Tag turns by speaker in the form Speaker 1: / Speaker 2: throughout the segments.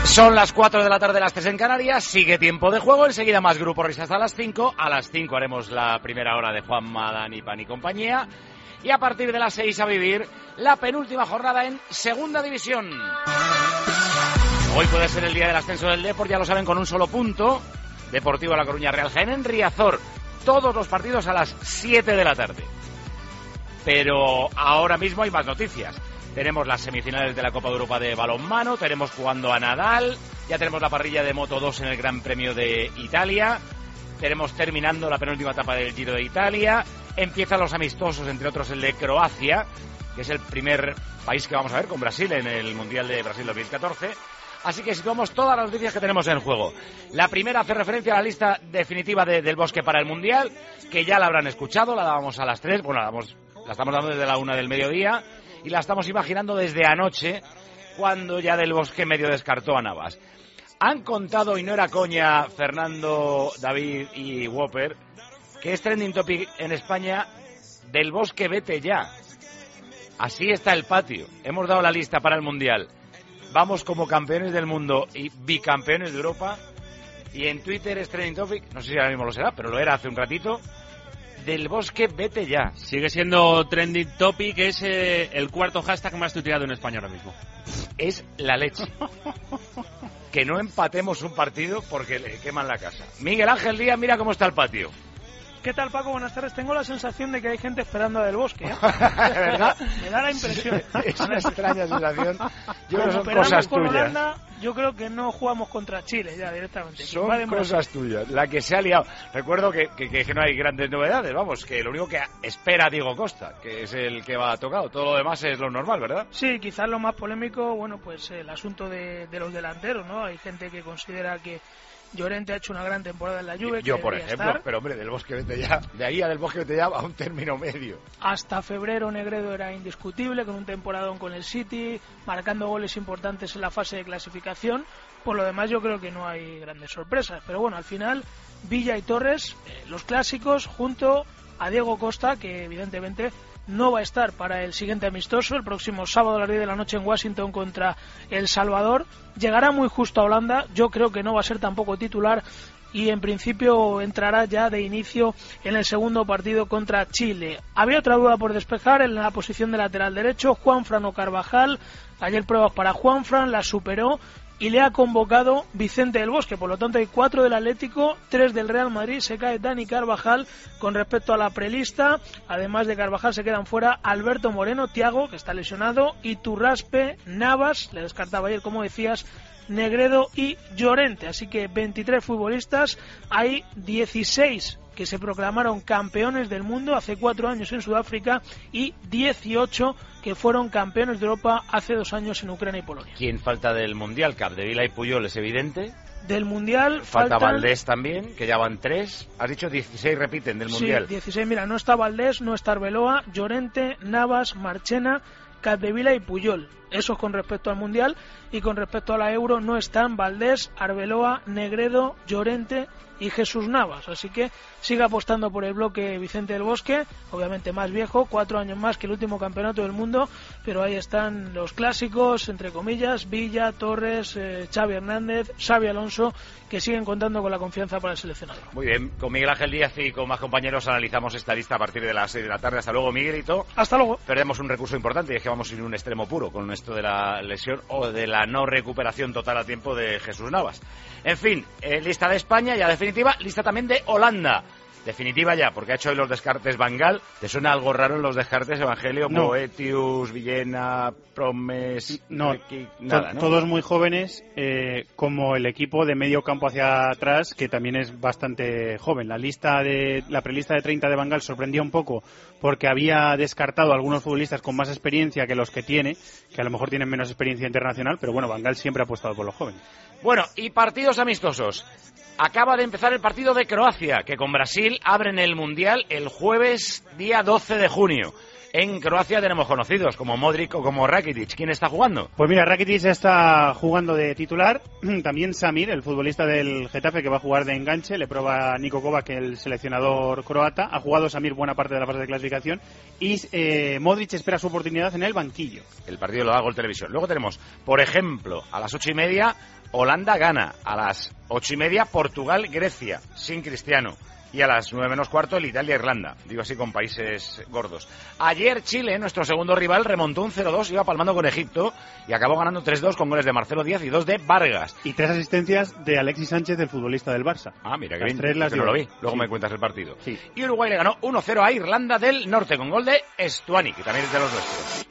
Speaker 1: Son las 4 de la tarde, las 3 en Canarias, sigue tiempo de juego, enseguida más Grupo Risa hasta las 5, a las 5 haremos la primera hora de Juanma, Dani, Pan y compañía, y a partir de las 6 a vivir la penúltima jornada en Segunda División. Hoy puede ser el día del ascenso del Depor, ya lo saben, con un solo punto, Deportivo La Coruña, Real Jaén en Riazor, todos los partidos a las 7 de la tarde. Pero ahora mismo hay más noticias. Tenemos las semifinales de la Copa de Europa de balonmano, tenemos jugando a Nadal, ya tenemos la parrilla de Moto 2 en el Gran Premio de Italia, tenemos terminando la penúltima etapa del Giro de Italia, empiezan los amistosos, entre otros el de Croacia, que es el primer país que vamos a ver con Brasil en el Mundial de Brasil 2014. Así que situamos todas las noticias que tenemos en juego. La primera hace referencia a la lista definitiva del Bosque para el Mundial, que ya la habrán escuchado, la dábamos a las 3, bueno, la estamos dando desde la 1 del mediodía, y la estamos imaginando desde anoche, cuando ya Del Bosque medio descartó a Navas. Han contado, y no era coña, Fernando, David y Whopper, que es trending topic en España, Del Bosque vete ya. Así está el patio. Hemos dado la lista para el Mundial. Vamos como campeones del mundo y bicampeones de Europa. Y en Twitter es trending topic, no sé si ahora mismo lo será, pero lo era hace un ratito. Del Bosque vete ya.
Speaker 2: Sigue siendo trending topic, es el cuarto hashtag más tuiteado en España ahora mismo.
Speaker 1: Es la leche. Que no empatemos un partido porque le queman la casa. Miguel Ángel Díaz, mira cómo está el patio.
Speaker 3: ¿Qué tal, Paco? Buenas tardes. Tengo la sensación de que hay gente esperando a Del Bosque, ¿eh?
Speaker 1: ¿Verdad?
Speaker 3: Me da la impresión.
Speaker 1: Es una extraña sensación. Yo creo que son
Speaker 3: Como
Speaker 1: cosas
Speaker 3: con
Speaker 1: tuyas.
Speaker 3: Holanda, yo creo que no jugamos contra Chile ya directamente.
Speaker 1: Son cosas tuyas. La que se ha liado. Recuerdo que no hay grandes novedades, vamos, que lo único que espera Diego Costa, que es el que va tocado. Todo lo demás es lo normal, ¿verdad?
Speaker 3: Sí, quizás lo más polémico, bueno, pues el asunto de los delanteros, ¿no? Hay gente que considera que Llorente ha hecho una gran temporada en la Juve.
Speaker 1: Yo por ejemplo, estar. Pero hombre, Del Bosque vete ya, de ahí a Del Bosque vete ya a un término medio.
Speaker 3: Hasta febrero Negredo era indiscutible, con un temporadón con el City, marcando goles importantes en la fase de clasificación. Por lo demás yo creo que no hay grandes sorpresas, pero bueno, al final Villa y Torres, los clásicos, junto a Diego Costa, que evidentemente no va a estar para el siguiente amistoso, el próximo sábado a las 10 de la noche en Washington contra El Salvador. Llegará muy justo a Holanda, yo creo que no va a ser tampoco titular y en principio entrará ya de inicio en el segundo partido contra Chile. Había otra duda por despejar en la posición de lateral derecho, Juanfran o Carvajal. Ayer pruebas para Juanfran, la superó y le ha convocado Vicente del Bosque. Por lo tanto hay 4 del Atlético, 3 del Real Madrid. Se cae Dani Carvajal con respecto a la prelista. Además de Carvajal se quedan fuera Alberto Moreno, Thiago, que está lesionado, Iturraspe, Navas, le descartaba ayer, como decías, Negredo y Llorente. Así que 23 futbolistas, hay 16 que se proclamaron campeones del mundo hace 4 años en Sudáfrica y 18 que fueron campeones de Europa hace 2 años en Ucrania y Polonia.
Speaker 1: ¿Quién falta del Mundial? Capdevila y Puyol, es evidente.
Speaker 3: Del Mundial
Speaker 1: falta Valdés también, que ya van 3. Has dicho 16 repiten del Mundial.
Speaker 3: Sí, 16. Mira, no está Valdés, no está Arbeloa, Llorente, Navas, Marchena, Capdevila y Puyol. Eso es con respecto al Mundial. Y con respecto a la Euro no están Valdés, Arbeloa, Negredo, Llorente y Jesús Navas. Así que sigue apostando por el bloque Vicente del Bosque, obviamente más viejo, 4 años más que el último campeonato del mundo, pero ahí están los clásicos, entre comillas, Villa, Torres, Xavi Hernández, Xavi Alonso, que siguen contando con la confianza para el seleccionador.
Speaker 1: Muy bien, con Miguel Ángel Díaz y con más compañeros analizamos esta lista a partir de las 6 de la tarde. Hasta luego, Miguelito.
Speaker 3: Hasta luego.
Speaker 1: Perdemos un recurso importante y es que vamos en un extremo puro con esto de la lesión o de la no recuperación total a tiempo de Jesús Navas. En fin, lista de España ya definitiva, lista también de Holanda. Definitiva ya, porque ha hecho hoy los descartes Van Gaal. ¿Te suena algo raro en los descartes, Evangelio?
Speaker 4: No.
Speaker 1: Boetius, Villena, Promes...
Speaker 4: No,
Speaker 1: nada, ¿no?
Speaker 4: Todos muy jóvenes, como el equipo de medio campo hacia atrás, que también es bastante joven. La prelista de 30 de Van Gaal sorprendía un poco porque había descartado a algunos futbolistas con más experiencia que los que tiene, que a lo mejor tienen menos experiencia internacional, pero bueno, Van Gaal siempre ha apostado por los jóvenes.
Speaker 1: Bueno, y partidos amistosos. Acaba de empezar el partido de Croacia, que con Brasil Brasil abren el Mundial el jueves día 12 de junio. En Croacia tenemos conocidos como Modric o como Rakitic. ¿Quién está jugando?
Speaker 4: Pues mira, Rakitic está jugando de titular. También Samir, el futbolista del Getafe, que va a jugar de enganche. Le prueba Niko Kovac, el seleccionador croata. Ha jugado Samir buena parte de la fase de clasificación. Y Modric espera su oportunidad en el banquillo.
Speaker 1: El partido lo da Gol Televisión. Luego tenemos, por ejemplo, a las 8:30, Holanda-Ghana. A las 8:30, Portugal-Grecia, sin Cristiano. Y a las 9:15 el Italia-Irlanda, digo así con países gordos. Ayer Chile, nuestro segundo rival, remontó un 0-2, iba palmando con Egipto y acabó ganando 3-2 con goles de Marcelo Díaz y 2 de Vargas.
Speaker 4: Y 3 asistencias de Alexis Sánchez, del futbolista del Barça.
Speaker 1: Ah, mira, que bien,
Speaker 4: no
Speaker 1: lo vi, luego
Speaker 4: sí.
Speaker 1: Me cuentas el partido.
Speaker 4: Sí.
Speaker 1: Y Uruguay le ganó 1-0 a Irlanda del Norte con gol de Estuani, que también es de los nuestros.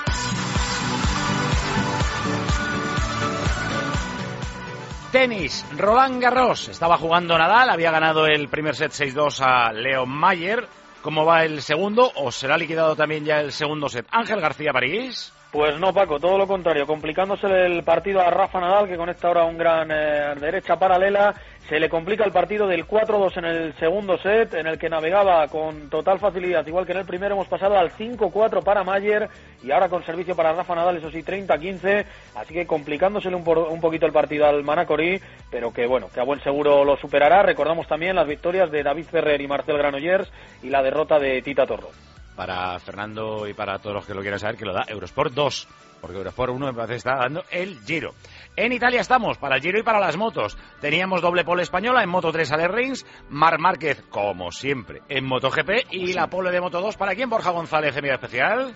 Speaker 1: Tenis, Roland Garros. Estaba jugando Nadal, había ganado el primer set 6-2 a Leo Mayer. ¿Cómo va el segundo? ¿O será liquidado también ya el segundo set? Ángel García París.
Speaker 5: Pues no, Paco, todo lo contrario, complicándose el partido a Rafa Nadal, que conecta ahora un gran derecha paralela. Se le complica el partido del 4-2 en el segundo set, en el que navegaba con total facilidad, igual que en el primero. Hemos pasado al 5-4 para Mayer y ahora con servicio para Rafa Nadal, eso sí, 30-15, así que complicándosele un poquito el partido al Manacorí, pero que bueno, que a buen seguro lo superará. Recordamos también las victorias de David Ferrer y Marcel Granollers y la derrota de Tita Torro.
Speaker 1: Para Fernando y para todos los que lo quieran saber, que lo da Eurosport 2, porque Eurosport 1 me parece que está dando el Giro. En Italia estamos, para el Giro y para las motos. Teníamos doble pole española, en Moto 3 Ale Rins, Marc Márquez, como siempre, en MotoGP, y la pole de Moto 2, ¿para quién? Borja González, enviado especial.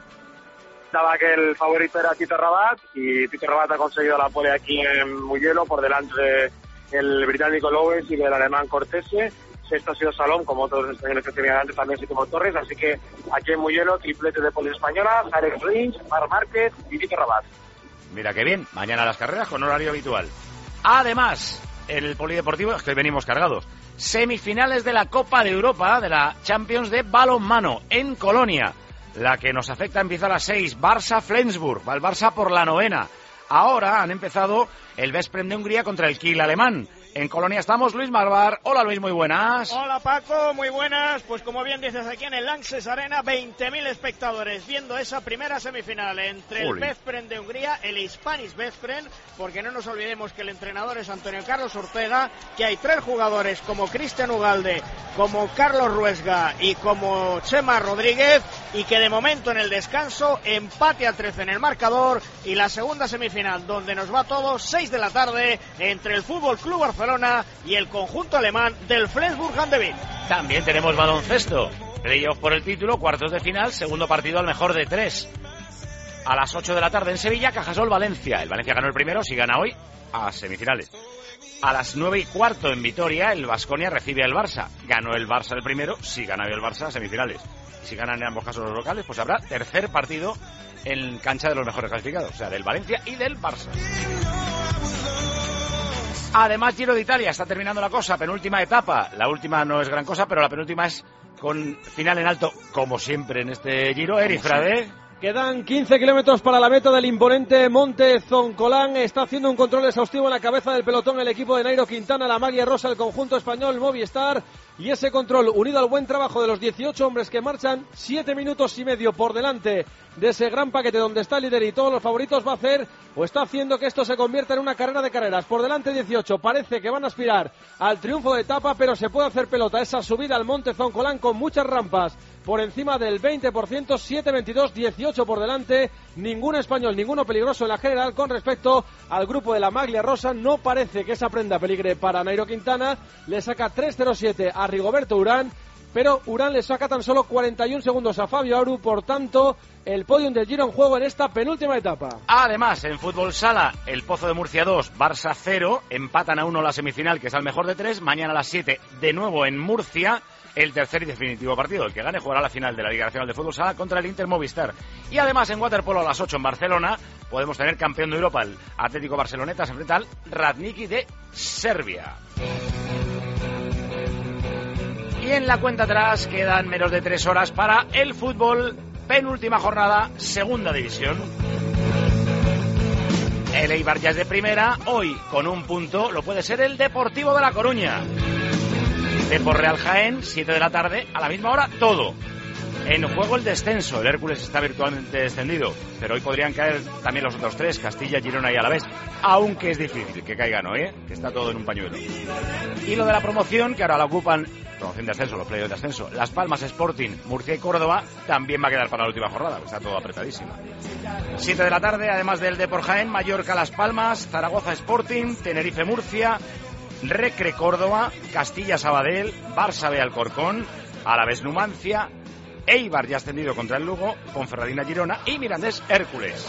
Speaker 6: Daba que el favorito era Tito Rabat, y Tito Rabat ha conseguido la pole aquí en Mugello, por delante del británico Lowes y del alemán Cortese. Sexto ha sido Salom, como todos los españoles que tenían antes, también Sítimo Torres, así que aquí en Mugello, triplete de poli española, Alex Rins, Marc Márquez y Tito Rabat.
Speaker 1: Mira qué bien, mañana las carreras con horario habitual. Además, el polideportivo, es que venimos cargados. Semifinales de la Copa de Europa, de la Champions de balonmano, en Colonia. La que nos afecta empieza a las 6, Barça-Flensburg, va el Barça por la 9ª. Ahora han empezado el Veszprém de Hungría contra el Kiel alemán. En Colonia estamos, Luis Marbar. Hola Luis, muy buenas.
Speaker 7: Hola Paco, muy buenas. Pues como bien dices, aquí en el Lanxess Arena, 20.000 espectadores viendo esa primera semifinal entre el Veszprém de Hungría, el Hispanic Veszprém, porque no nos olvidemos que el entrenador es Antonio Carlos Ortega, que hay 3 jugadores como Cristian Ugalde, como Carlos Ruesga y como Chema Rodríguez, y que de momento en el descanso empate a 13 en el marcador, y la segunda semifinal donde nos va todo, 6 de la tarde, entre el Fútbol Club Barcelona y el conjunto alemán del Flensburg Handewitt.
Speaker 1: También tenemos baloncesto, playoff por el título, cuartos de final, segundo partido al mejor de 3. A las 8 de la tarde en Sevilla, Cajasol Valencia. El Valencia ganó el primero, si gana hoy, a semifinales. A las 9:15 en Vitoria, el Baskonia recibe al Barça. Ganó el Barça el primero, si gana hoy el Barça, a semifinales. Y si ganan en ambos casos los locales, pues habrá tercer partido en cancha de los mejores clasificados, o sea, del Valencia y del Barça. Además, Giro de Italia, está terminando la cosa, penúltima etapa. La última no es gran cosa, pero la penúltima es con final en alto, como siempre en este Giro. Eri Frade.
Speaker 8: Quedan 15 kilómetros para la meta del imponente Monte Zoncolán. Está haciendo un control exhaustivo en la cabeza del pelotón el equipo de Nairo Quintana, la Maglia Rosa, el conjunto español Movistar. Y ese control, unido al buen trabajo de los 18 hombres que marchan, 7 minutos y medio por delante de ese gran paquete donde está el líder y todos los favoritos, va a hacer o está haciendo que esto se convierta en una carrera de carreras. Por delante 18, parece que van a aspirar al triunfo de etapa, pero se puede hacer pelota esa subida al Monte Zoncolán con muchas rampas por encima del 20%, 7.22, 18 por delante, ningún español, ninguno peligroso en la general. Con respecto al grupo de la Maglia Rosa, no parece que esa prenda peligre para Nairo Quintana. Le saca 3.07 a Rigoberto Urán, pero Urán le saca tan solo 41 segundos a Fabio Aru. Por tanto, el podium del Giro en juego en esta penúltima etapa.
Speaker 1: Además, en fútbol sala, el Pozo de Murcia 2, Barça 0, empatan a 1 la semifinal, que es al mejor de 3. Mañana a las 7, de nuevo en Murcia, el tercer y definitivo partido. El que gane jugará la final de la Liga Nacional de Fútbol Sala contra el Inter Movistar. Y además, en waterpolo a las 8 en Barcelona, podemos tener campeón de Europa. El Atlético Barceloneta se enfrenta al Radniki de Serbia. Y en la cuenta atrás quedan menos de 3 horas para el fútbol. Penúltima jornada, segunda división. El Eibar ya es de primera. Hoy, con un punto, lo puede ser el Deportivo de La Coruña. Depor Real Jaén, 7 de la tarde, a la misma hora, todo. En juego el descenso, el Hércules está virtualmente descendido, pero hoy podrían caer también los otros 3, Castilla, Girona y Alavés, aunque es difícil que caigan hoy, que está todo en un pañuelo. Y lo de la promoción, que ahora la ocupan, promoción de ascenso, los playoffs de ascenso, Las Palmas, Sporting, Murcia y Córdoba, también va a quedar para la última jornada, está todo apretadísimo. 7 de la tarde, además del Depor Jaén, Mallorca, Las Palmas, Zaragoza, Sporting, Tenerife, Murcia, Recre, Córdoba, Castilla, Sabadell, Barça B, Alcorcón, Alavés, Numancia, Eibar ya ascendido contra el Lugo, Ponferradina, Girona y Mirandés, Hércules.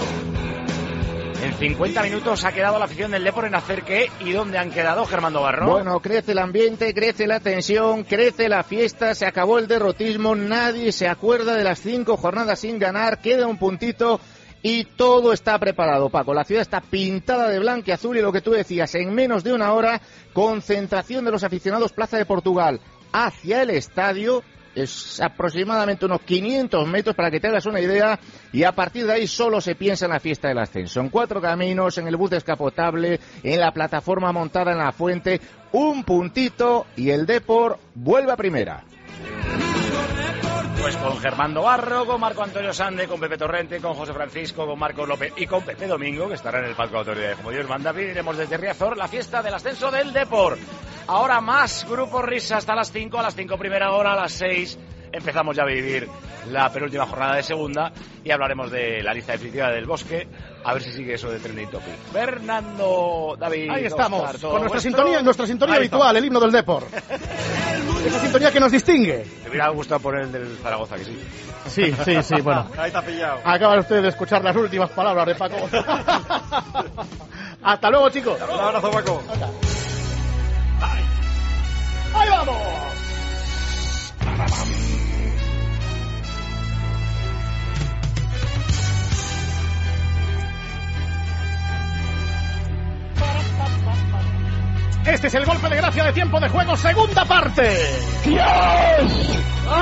Speaker 1: En 50 minutos ha quedado la afición del Depor en hacer qué y dónde han quedado, Germán Dobarro.
Speaker 9: Bueno, crece el ambiente, crece la tensión, crece la fiesta, se acabó el derrotismo, nadie se acuerda de las 5 jornadas sin ganar, queda un puntito y todo está preparado, Paco. La ciudad está pintada de blanco y azul y lo que tú decías, en menos de una hora, concentración de los aficionados Plaza de Portugal hacia el estadio. Es aproximadamente unos 500 metros para que te hagas una idea y a partir de ahí solo se piensa en la fiesta del ascenso. En 4 caminos, en el bus descapotable, en la plataforma montada en la fuente, un puntito y el Depor vuelve a primera.
Speaker 1: Pues con Germán Dobarro, con Marco Antonio Sande, con Pepe Torrente, con José Francisco, con Marcos López y con Pepe Domingo, que estará en el palco de autoridades. Como Dios manda, iremos desde Riazor, la fiesta del ascenso del Depor. Ahora más Grupo Risa hasta las 5, a las 5 primera hora, a las 6 empezamos ya a vivir la penúltima jornada de segunda y hablaremos de la lista definitiva del Bosque, a ver si sigue eso de Trending Topic. Fernando, David,
Speaker 10: ahí estamos,
Speaker 1: Oscar,
Speaker 10: con nuestra sintonía habitual, el himno del Depor. Esa sintonía que nos distingue.
Speaker 1: Te hubiera gustado poner el del Zaragoza, que sí.
Speaker 10: Sí, bueno.
Speaker 7: Ahí está pillado.
Speaker 10: Acaban ustedes de escuchar las últimas palabras de Paco. Hasta luego, chicos.
Speaker 7: Un abrazo, Paco.
Speaker 10: ¡Ahí vamos! Este es el golpe de gracia de tiempo de juego, segunda parte. ¡Dios!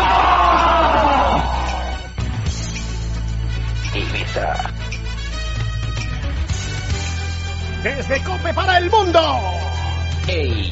Speaker 10: ¡Ah! Ibiza. Desde COPE para el mundo.
Speaker 11: ¡Ey!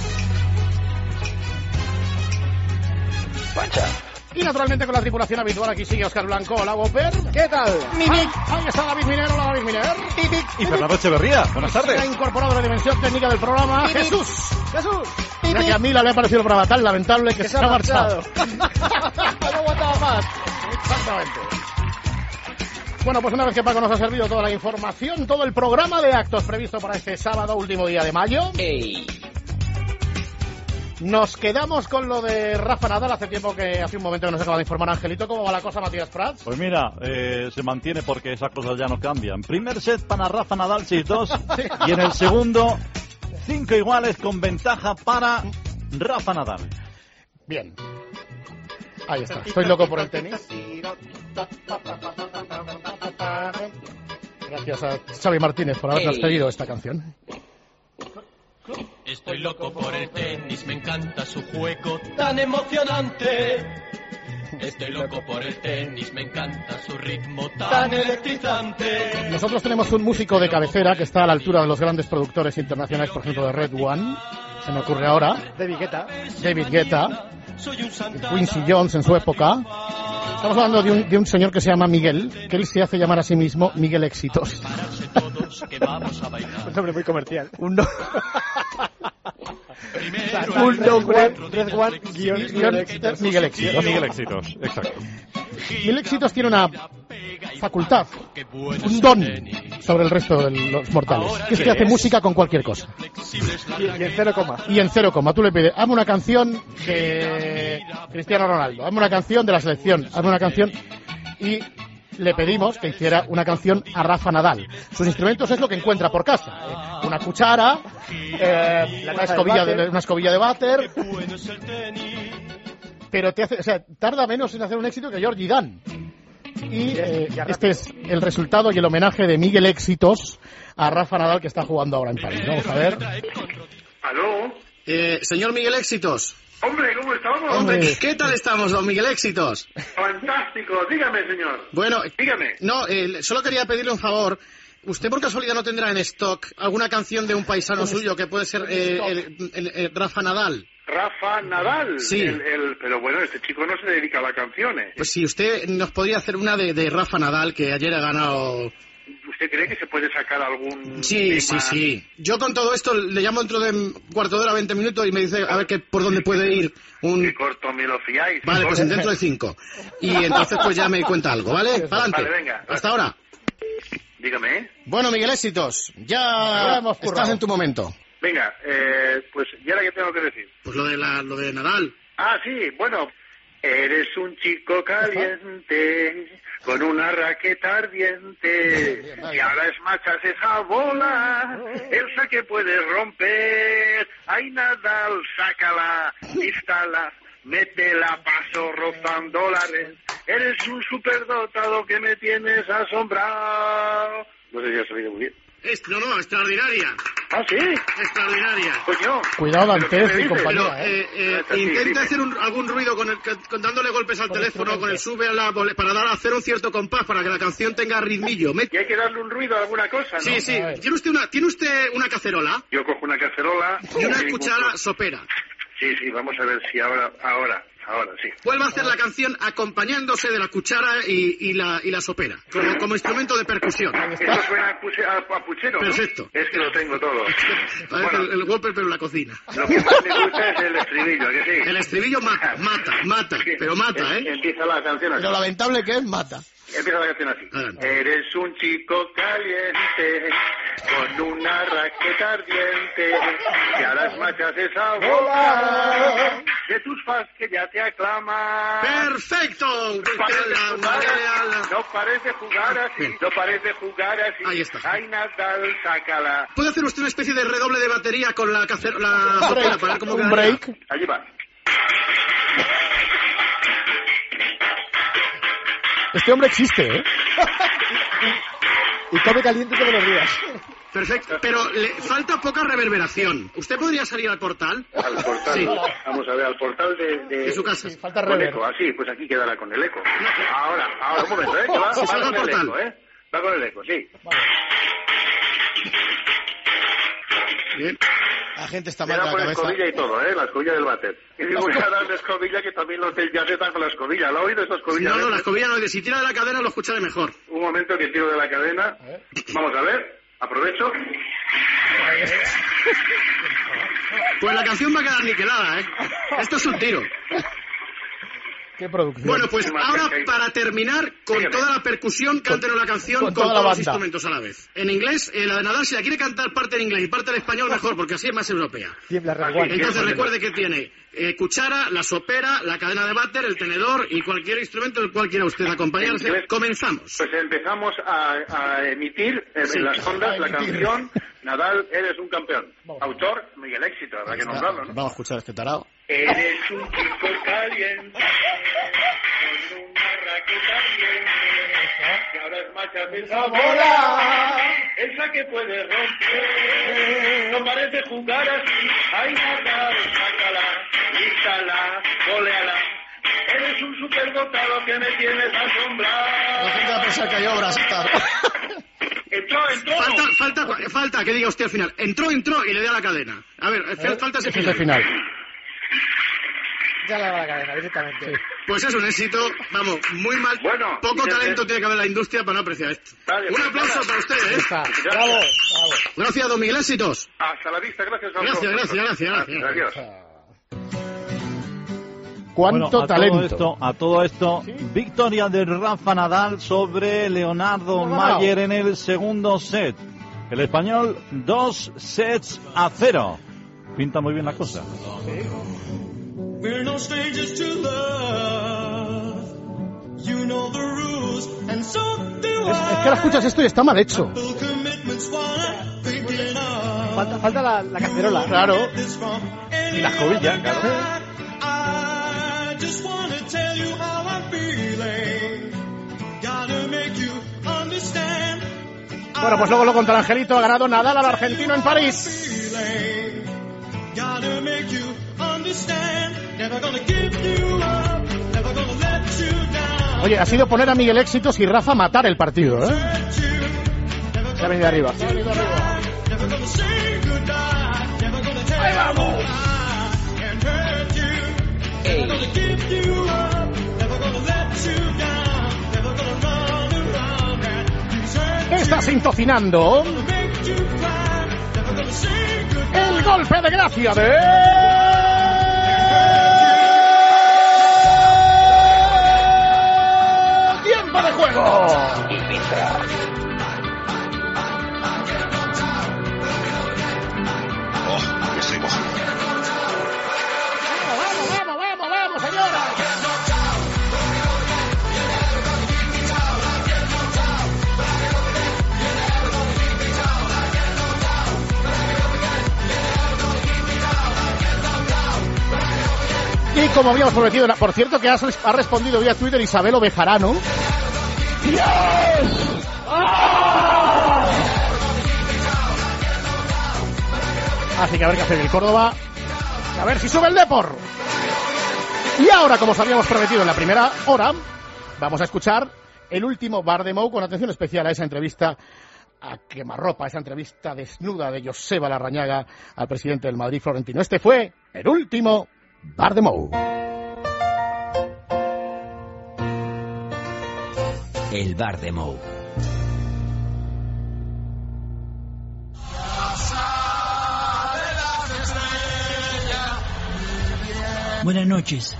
Speaker 11: Pancha.
Speaker 10: Y naturalmente con la tripulación habitual aquí sigue Óscar Blanco. Hola, Whopper.
Speaker 9: ¿Qué tal?
Speaker 10: Mimic. Ahí está David Miner. Hola, David Miner.
Speaker 12: Y Fernando Echeverría. Buenas tardes.
Speaker 10: Ha incorporado la dimensión técnica del programa Jesús. Ya que a mí le ha parecido el programa tan lamentable que se ha marchado. No aguantaba más. Exactamente. Bueno, pues una vez que Paco nos ha servido toda la información, todo el programa de actos previsto para este sábado, último día de mayo.
Speaker 11: ¡Ey!
Speaker 10: Nos quedamos con lo de Rafa Nadal. Hace tiempo que, hace un momento que nos acaba de informar Angelito. ¿Cómo va la cosa, Matías Prats?
Speaker 12: Pues mira, se mantiene porque esas cosas ya no cambian. Primer set para Rafa Nadal, 6-2. Y en el segundo, 5 iguales con ventaja para Rafa Nadal.
Speaker 10: Bien. Ahí está. Estoy loco por el tenis. Gracias a Xavi Martínez por habernos pedido esta canción.
Speaker 13: Estoy loco por el tenis, me encanta su juego tan emocionante. Estoy loco por el tenis, me encanta su ritmo tan electrizante.
Speaker 10: Nosotros tenemos un músico de cabecera que está a la altura de los grandes productores internacionales, por ejemplo de Red One, se me ocurre ahora. David Guetta, Quincy Jones en su época. Estamos hablando de un señor que se llama Miguel, que él se hace llamar a sí mismo Miguel Éxitos.
Speaker 7: Un nombre muy comercial.
Speaker 10: Miguel Éxitos.
Speaker 12: Miguel Éxitos, exacto.
Speaker 10: Miguel Éxitos tiene una facultad, un don sobre el resto de los mortales, que es que hace música con cualquier cosa.
Speaker 7: Y en 0,
Speaker 10: y en 0, tú le pides, hazme una canción de Cristiano Ronaldo, hazme una canción de la selección, hazme una canción, y le pedimos que hiciera una canción a Rafa Nadal. Sus instrumentos es lo que encuentra por casa, una cuchara, una escobilla de váter, pero tarda menos en hacer un éxito que Georgie Dan. Y este es el resultado y el homenaje de Miguel Éxitos a Rafa Nadal, que está jugando ahora en París. Vamos a ver.
Speaker 14: ¿Aló?
Speaker 10: Señor Miguel Éxitos.
Speaker 14: Hombre, ¿cómo estamos?
Speaker 10: Hombre, ¿qué tal estamos, don Miguel Éxitos?
Speaker 14: Fantástico, dígame, señor.
Speaker 10: Bueno,
Speaker 14: dígame.
Speaker 10: No, solo quería pedirle un favor. ¿Usted por casualidad no tendrá en stock alguna canción de un paisano suyo que puede ser Rafa Nadal?
Speaker 14: Rafa Nadal.
Speaker 10: Sí.
Speaker 14: Pero bueno, este chico no se dedica a las canciones.
Speaker 10: Pues si usted nos podría hacer una de Rafa Nadal, que ayer ha ganado...
Speaker 14: ¿Usted cree que se puede sacar algún
Speaker 10: Sí. Yo con todo esto le llamo dentro de cuarto de hora, 20 minutos y me dice a ver por dónde puede ir
Speaker 14: Qué corto me lo fiáis.
Speaker 10: Vale, pues dentro de 5. Y entonces pues ya me cuenta algo, ¿vale? Para adelante.
Speaker 14: Vale, venga.
Speaker 10: Hasta ahora.
Speaker 14: Dígame.
Speaker 10: Bueno, Miguel Éxitos, ya estás en tu momento.
Speaker 14: Venga, pues ¿y ahora qué tengo que decir?
Speaker 10: Pues lo de Nadal.
Speaker 14: Ah, sí, bueno. Eres un chico caliente, con una raqueta ardiente, y ahora esmachas esa bola, esa que puedes romper. Ay, Nadal, sácala, lístala, métela, paso rozando la red. Eres un superdotado que me tienes asombrado. No sé si has oído muy bien.
Speaker 10: No, extraordinaria.
Speaker 14: ¿Ah, sí?
Speaker 10: Extraordinaria.
Speaker 14: Coño.
Speaker 10: Cuidado,
Speaker 14: Dantez
Speaker 10: y compañía, intenta hacer algún ruido con dándole golpes al teléfono, con el sube a la para hacer un cierto compás para que la canción tenga ritmillo.
Speaker 14: Y hay que darle un ruido a alguna cosa, ¿no?
Speaker 10: Sí. ¿Tiene usted una cacerola?
Speaker 14: Yo cojo una cacerola.
Speaker 10: Y una cuchara sopera.
Speaker 14: Sí, vamos a ver si ahora sí.
Speaker 10: Vuelva a hacer la canción acompañándose de la cuchara y la sopera, como instrumento de percusión.
Speaker 14: Esto suena a puchero, ¿no?
Speaker 10: Perfecto.
Speaker 14: Es que lo tengo todo.
Speaker 10: Parece el golpe, pero en la cocina.
Speaker 14: Lo que más me gusta es el estribillo, ¿que sí?
Speaker 10: El estribillo mata, pero mata, ¿eh?
Speaker 14: Empieza la canción así.
Speaker 10: Lo lamentable que es, mata.
Speaker 14: Empieza la canción así.
Speaker 10: Adelante.
Speaker 14: Eres un chico caliente, con una raqueta ardiente, y a las machas esa bola de tus fans que ya te aclaman.
Speaker 10: ¡Perfecto!
Speaker 14: No parece jugar así.
Speaker 10: Ahí está.
Speaker 14: Ay, Nadal, sácala.
Speaker 10: ¿Puede hacer usted una especie de redoble de batería con la sopera para ver cómo queda?
Speaker 15: Un break.
Speaker 14: Allí va.
Speaker 15: Este hombre existe, ¿eh? Y come caliente todos los días.
Speaker 10: Perfecto, pero le falta poca reverberación. ¿Usted podría salir al portal?
Speaker 14: Al portal,
Speaker 10: sí.
Speaker 14: Vamos a ver, al portal de
Speaker 10: su casa.
Speaker 15: Sí, falta
Speaker 14: con
Speaker 15: rever.
Speaker 14: eco, así, pues aquí quedará con el eco. Ahora, un momento, que va,
Speaker 10: Sí,
Speaker 14: va
Speaker 10: salga
Speaker 14: con
Speaker 10: al
Speaker 14: el
Speaker 10: portal.
Speaker 14: eco, va con el eco, sí.
Speaker 15: Vale.
Speaker 10: Bien. La gente está
Speaker 14: Me
Speaker 10: mal
Speaker 14: da
Speaker 10: de
Speaker 14: por
Speaker 10: la cabeza.
Speaker 14: escobilla y todo, la escobilla del váter. Y digo, voy a darle escobilla que también los del jazz están con la escobilla. ¿Lo ha oído esta escobilla?
Speaker 10: No, la escobilla no. Si tira de la cadena lo escucharé mejor.
Speaker 14: Un momento que tiro de la cadena. Vamos a ver, aprovecho.
Speaker 10: Pues la canción va a quedar niquelada, ¿eh? Esto es un tiro.
Speaker 15: Qué producción.
Speaker 10: Bueno, pues ahora para terminar con toda la percusión, cántenos la canción con
Speaker 15: toda la
Speaker 10: todos los
Speaker 15: banda.
Speaker 10: instrumentos a la vez. En inglés, la de Nadal, si la quiere cantar parte en inglés y parte en español, mejor, porque así es más europea.
Speaker 15: Tiembla, resguardo.
Speaker 10: Entonces recuerde que tiene cuchara, la sopera, la cadena de váter, el tenedor y cualquier instrumento del cual quiera usted acompañarse. Comenzamos.
Speaker 14: Pues empezamos a emitir en las ondas la canción Nadal, eres un campeón. Autor, Miguel Éxito, habrá que nombrarlo, ¿no?
Speaker 10: Vamos a escuchar este tarado.
Speaker 14: Eres un chico caliente, con una raqueta ardiente, y ahora esmachas esa bola, esa que puede romper. No parece jugar así, ay, Nadal, sácala, lístala, goleala. Eres un superdotado que me tienes asombrado.
Speaker 10: La gente va a pensar que hay obras.
Speaker 14: Entró.
Speaker 10: Falta que diga usted al final. Entró y le dé a la cadena. A ver, falta ese final.
Speaker 15: Ya le da la cadena directamente. Sí.
Speaker 10: Pues es un éxito, vamos, muy mal.
Speaker 14: Bueno,
Speaker 10: poco talento tiene que haber la industria para no apreciar esto.
Speaker 14: Vale,
Speaker 10: un aplauso para ustedes, ¿eh?
Speaker 15: Bravo.
Speaker 10: Gracias, don Miguel Éxitos.
Speaker 14: Hasta la vista, gracias.
Speaker 10: Gracias.
Speaker 14: Adiós.
Speaker 15: ¿Cuánto
Speaker 12: Bueno,
Speaker 15: talento?
Speaker 12: A todo esto, victoria de Rafa Nadal sobre Leonardo Mayer en el segundo set. El español 2-0. Pinta muy bien la cosa.
Speaker 13: We're no strangers to love. You know the rules, and so do I.
Speaker 15: Es que ahora escuchas esto y está mal hecho.
Speaker 13: Commitment's what I'm thinking of.
Speaker 15: Falta la cacerola.
Speaker 10: Claro.
Speaker 13: Y
Speaker 2: la escobilla, claro.
Speaker 13: I just wanna tell you how I'm feeling. Gotta make you understand.
Speaker 10: Bueno, pues luego lo contará Angelito. Ha ganado Nadal al argentino en París.
Speaker 13: Gotta make you understand. Never gonna give you up. Never gonna let you down.
Speaker 10: Oye, ha sido poner a Miguel Éxitos y Rafa matar el partido, ¿eh? Se ha venido arriba.
Speaker 7: ¡Ahí vamos!
Speaker 10: Está sintocinando el golpe de gracia de tiempo de juego. Vamos, señora. Y como habíamos prometido, por cierto que ha respondido vía Twitter Isabel Ovejarano. ¡Yes! ¡Ah! Así que a ver qué hace el Córdoba. A ver si sube el Depor. Y ahora, como os habíamos prometido en la primera hora, vamos a escuchar el último Bardemou con atención especial a esa entrevista a quemarropa, esa entrevista desnuda de Joseba Larrañaga al presidente del Madrid, Florentino. Este fue el último Bardemou.
Speaker 11: El Bardemou.
Speaker 16: Buenas noches.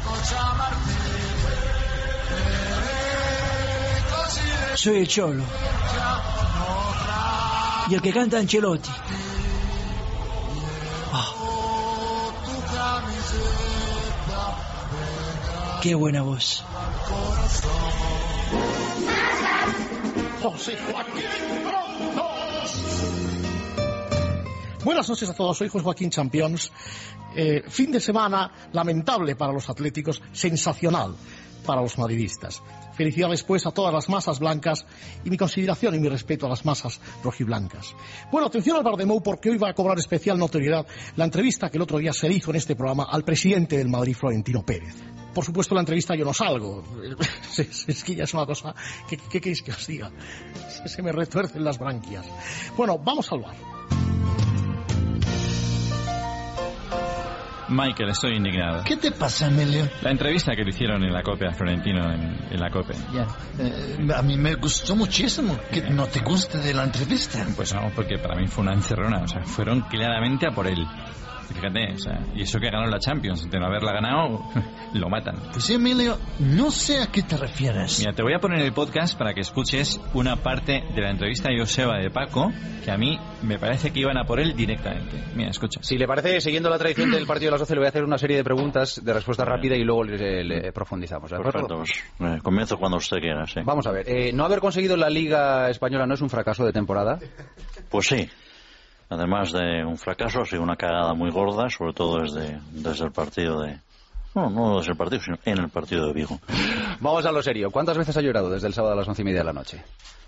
Speaker 16: Soy el Cholo. Y el que canta Ancelotti. Oh. Qué buena voz.
Speaker 10: Buenas noches a todos, soy José Joaquín Champions. Fin de semana lamentable para los atléticos, sensacional para los madridistas. Felicidades pues a todas las masas blancas y mi consideración y mi respeto a las masas rojiblancas. Bueno, atención al Bardemou porque hoy va a cobrar especial notoriedad la entrevista que el otro día se le hizo en este programa al presidente del Madrid, Florentino Pérez. Por supuesto, la entrevista yo no salgo. Es que ya es una cosa... ¿Qué queréis que os diga? Se me retuercen las branquias. Bueno, vamos al bar.
Speaker 17: Michael, estoy indignado.
Speaker 16: ¿Qué te pasa, Emilio?
Speaker 17: La entrevista que le hicieron en la COPE a Florentino en la COPE.
Speaker 16: Ya. A mí me gustó muchísimo. ¿Que no te guste de la entrevista?
Speaker 17: Pues no, porque para mí fue una encerrona. O sea, fueron claramente a por él. Fíjate, o sea, y eso que ganó la Champions, de no haberla ganado, lo matan.
Speaker 16: Pues Emilio, no sé a qué te refieres.
Speaker 17: Mira, te voy a poner el podcast para que escuches una parte de la entrevista a Joseba de Paco, que a mí me parece que iban a por él directamente. Mira, escucha.
Speaker 18: Si le parece, siguiendo la tradición del partido de las 12, le voy a hacer una serie de preguntas de respuesta rápida y luego le profundizamos, ¿de acuerdo?
Speaker 12: Perfecto, pues comienzo cuando usted quiera, sí.
Speaker 18: Vamos a ver, no haber conseguido la Liga Española no es un fracaso de temporada.
Speaker 12: Pues sí. Además de un fracaso, ha sido una cagada muy gorda, sobre todo desde el partido de... No desde el partido, sino en el partido de Vigo.
Speaker 18: Vamos a lo serio. ¿Cuántas veces ha llorado desde el sábado a las 11:30 de la noche?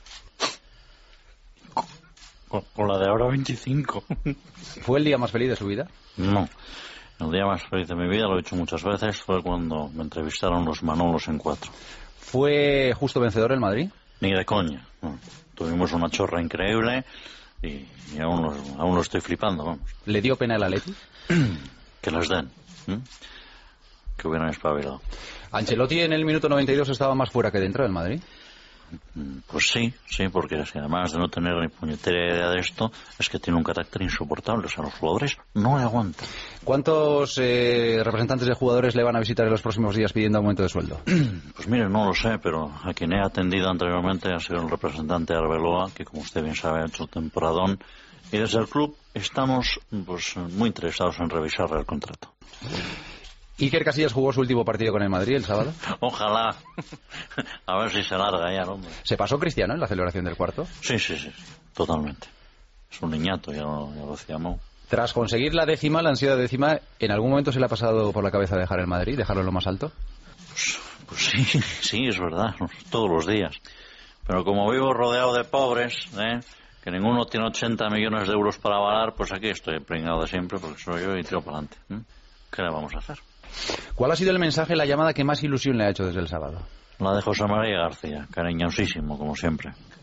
Speaker 12: Con la de ahora 25.
Speaker 18: ¿Fue el día más feliz de su vida?
Speaker 12: No. El día más feliz de mi vida, lo he dicho muchas veces, fue cuando me entrevistaron los Manolos en 4.
Speaker 18: ¿Fue justo vencedor el Madrid?
Speaker 12: Ni de coña. No. Tuvimos una chorra increíble... Y aún lo estoy flipando, vamos.
Speaker 18: ¿Le dio pena el Atleti?
Speaker 12: Que les den. Que hubieran espabilado.
Speaker 18: ¿Ancelotti en el minuto 92 estaba más fuera que dentro del Madrid?
Speaker 12: Pues sí, porque es que además de no tener ni puñetera idea de esto, es que tiene un carácter insoportable. O sea, los jugadores no le aguantan.
Speaker 18: ¿Cuántos representantes de jugadores le van a visitar en los próximos días pidiendo aumento de sueldo?
Speaker 12: Pues mire, no lo sé, pero a quien he atendido anteriormente ha sido el representante de Arbeloa, que como usted bien sabe ha hecho temporadón. Y desde el club estamos pues muy interesados en revisar el contrato.
Speaker 18: ¿Iker Casillas jugó su último partido con el Madrid el sábado?
Speaker 12: Ojalá. A ver si se larga ya, hombre.
Speaker 18: ¿Se pasó Cristiano en la celebración del cuarto?
Speaker 12: Sí, totalmente. Es un niñato, ya lo decíamos.
Speaker 18: Tras conseguir la décima, la ansiedad décima, ¿en algún momento se le ha pasado por la cabeza dejar el Madrid, dejarlo en lo más alto?
Speaker 12: Pues sí, es verdad, todos los días. Pero como vivo rodeado de pobres, que ninguno tiene 80 millones de euros para avalar, pues aquí estoy pringado de siempre, porque soy yo y tiro para adelante. ¿Qué le vamos a hacer?
Speaker 18: ¿Cuál ha sido el mensaje, la llamada que más ilusión le ha hecho desde el sábado?
Speaker 12: La de José María García, cariñosísimo, como siempre.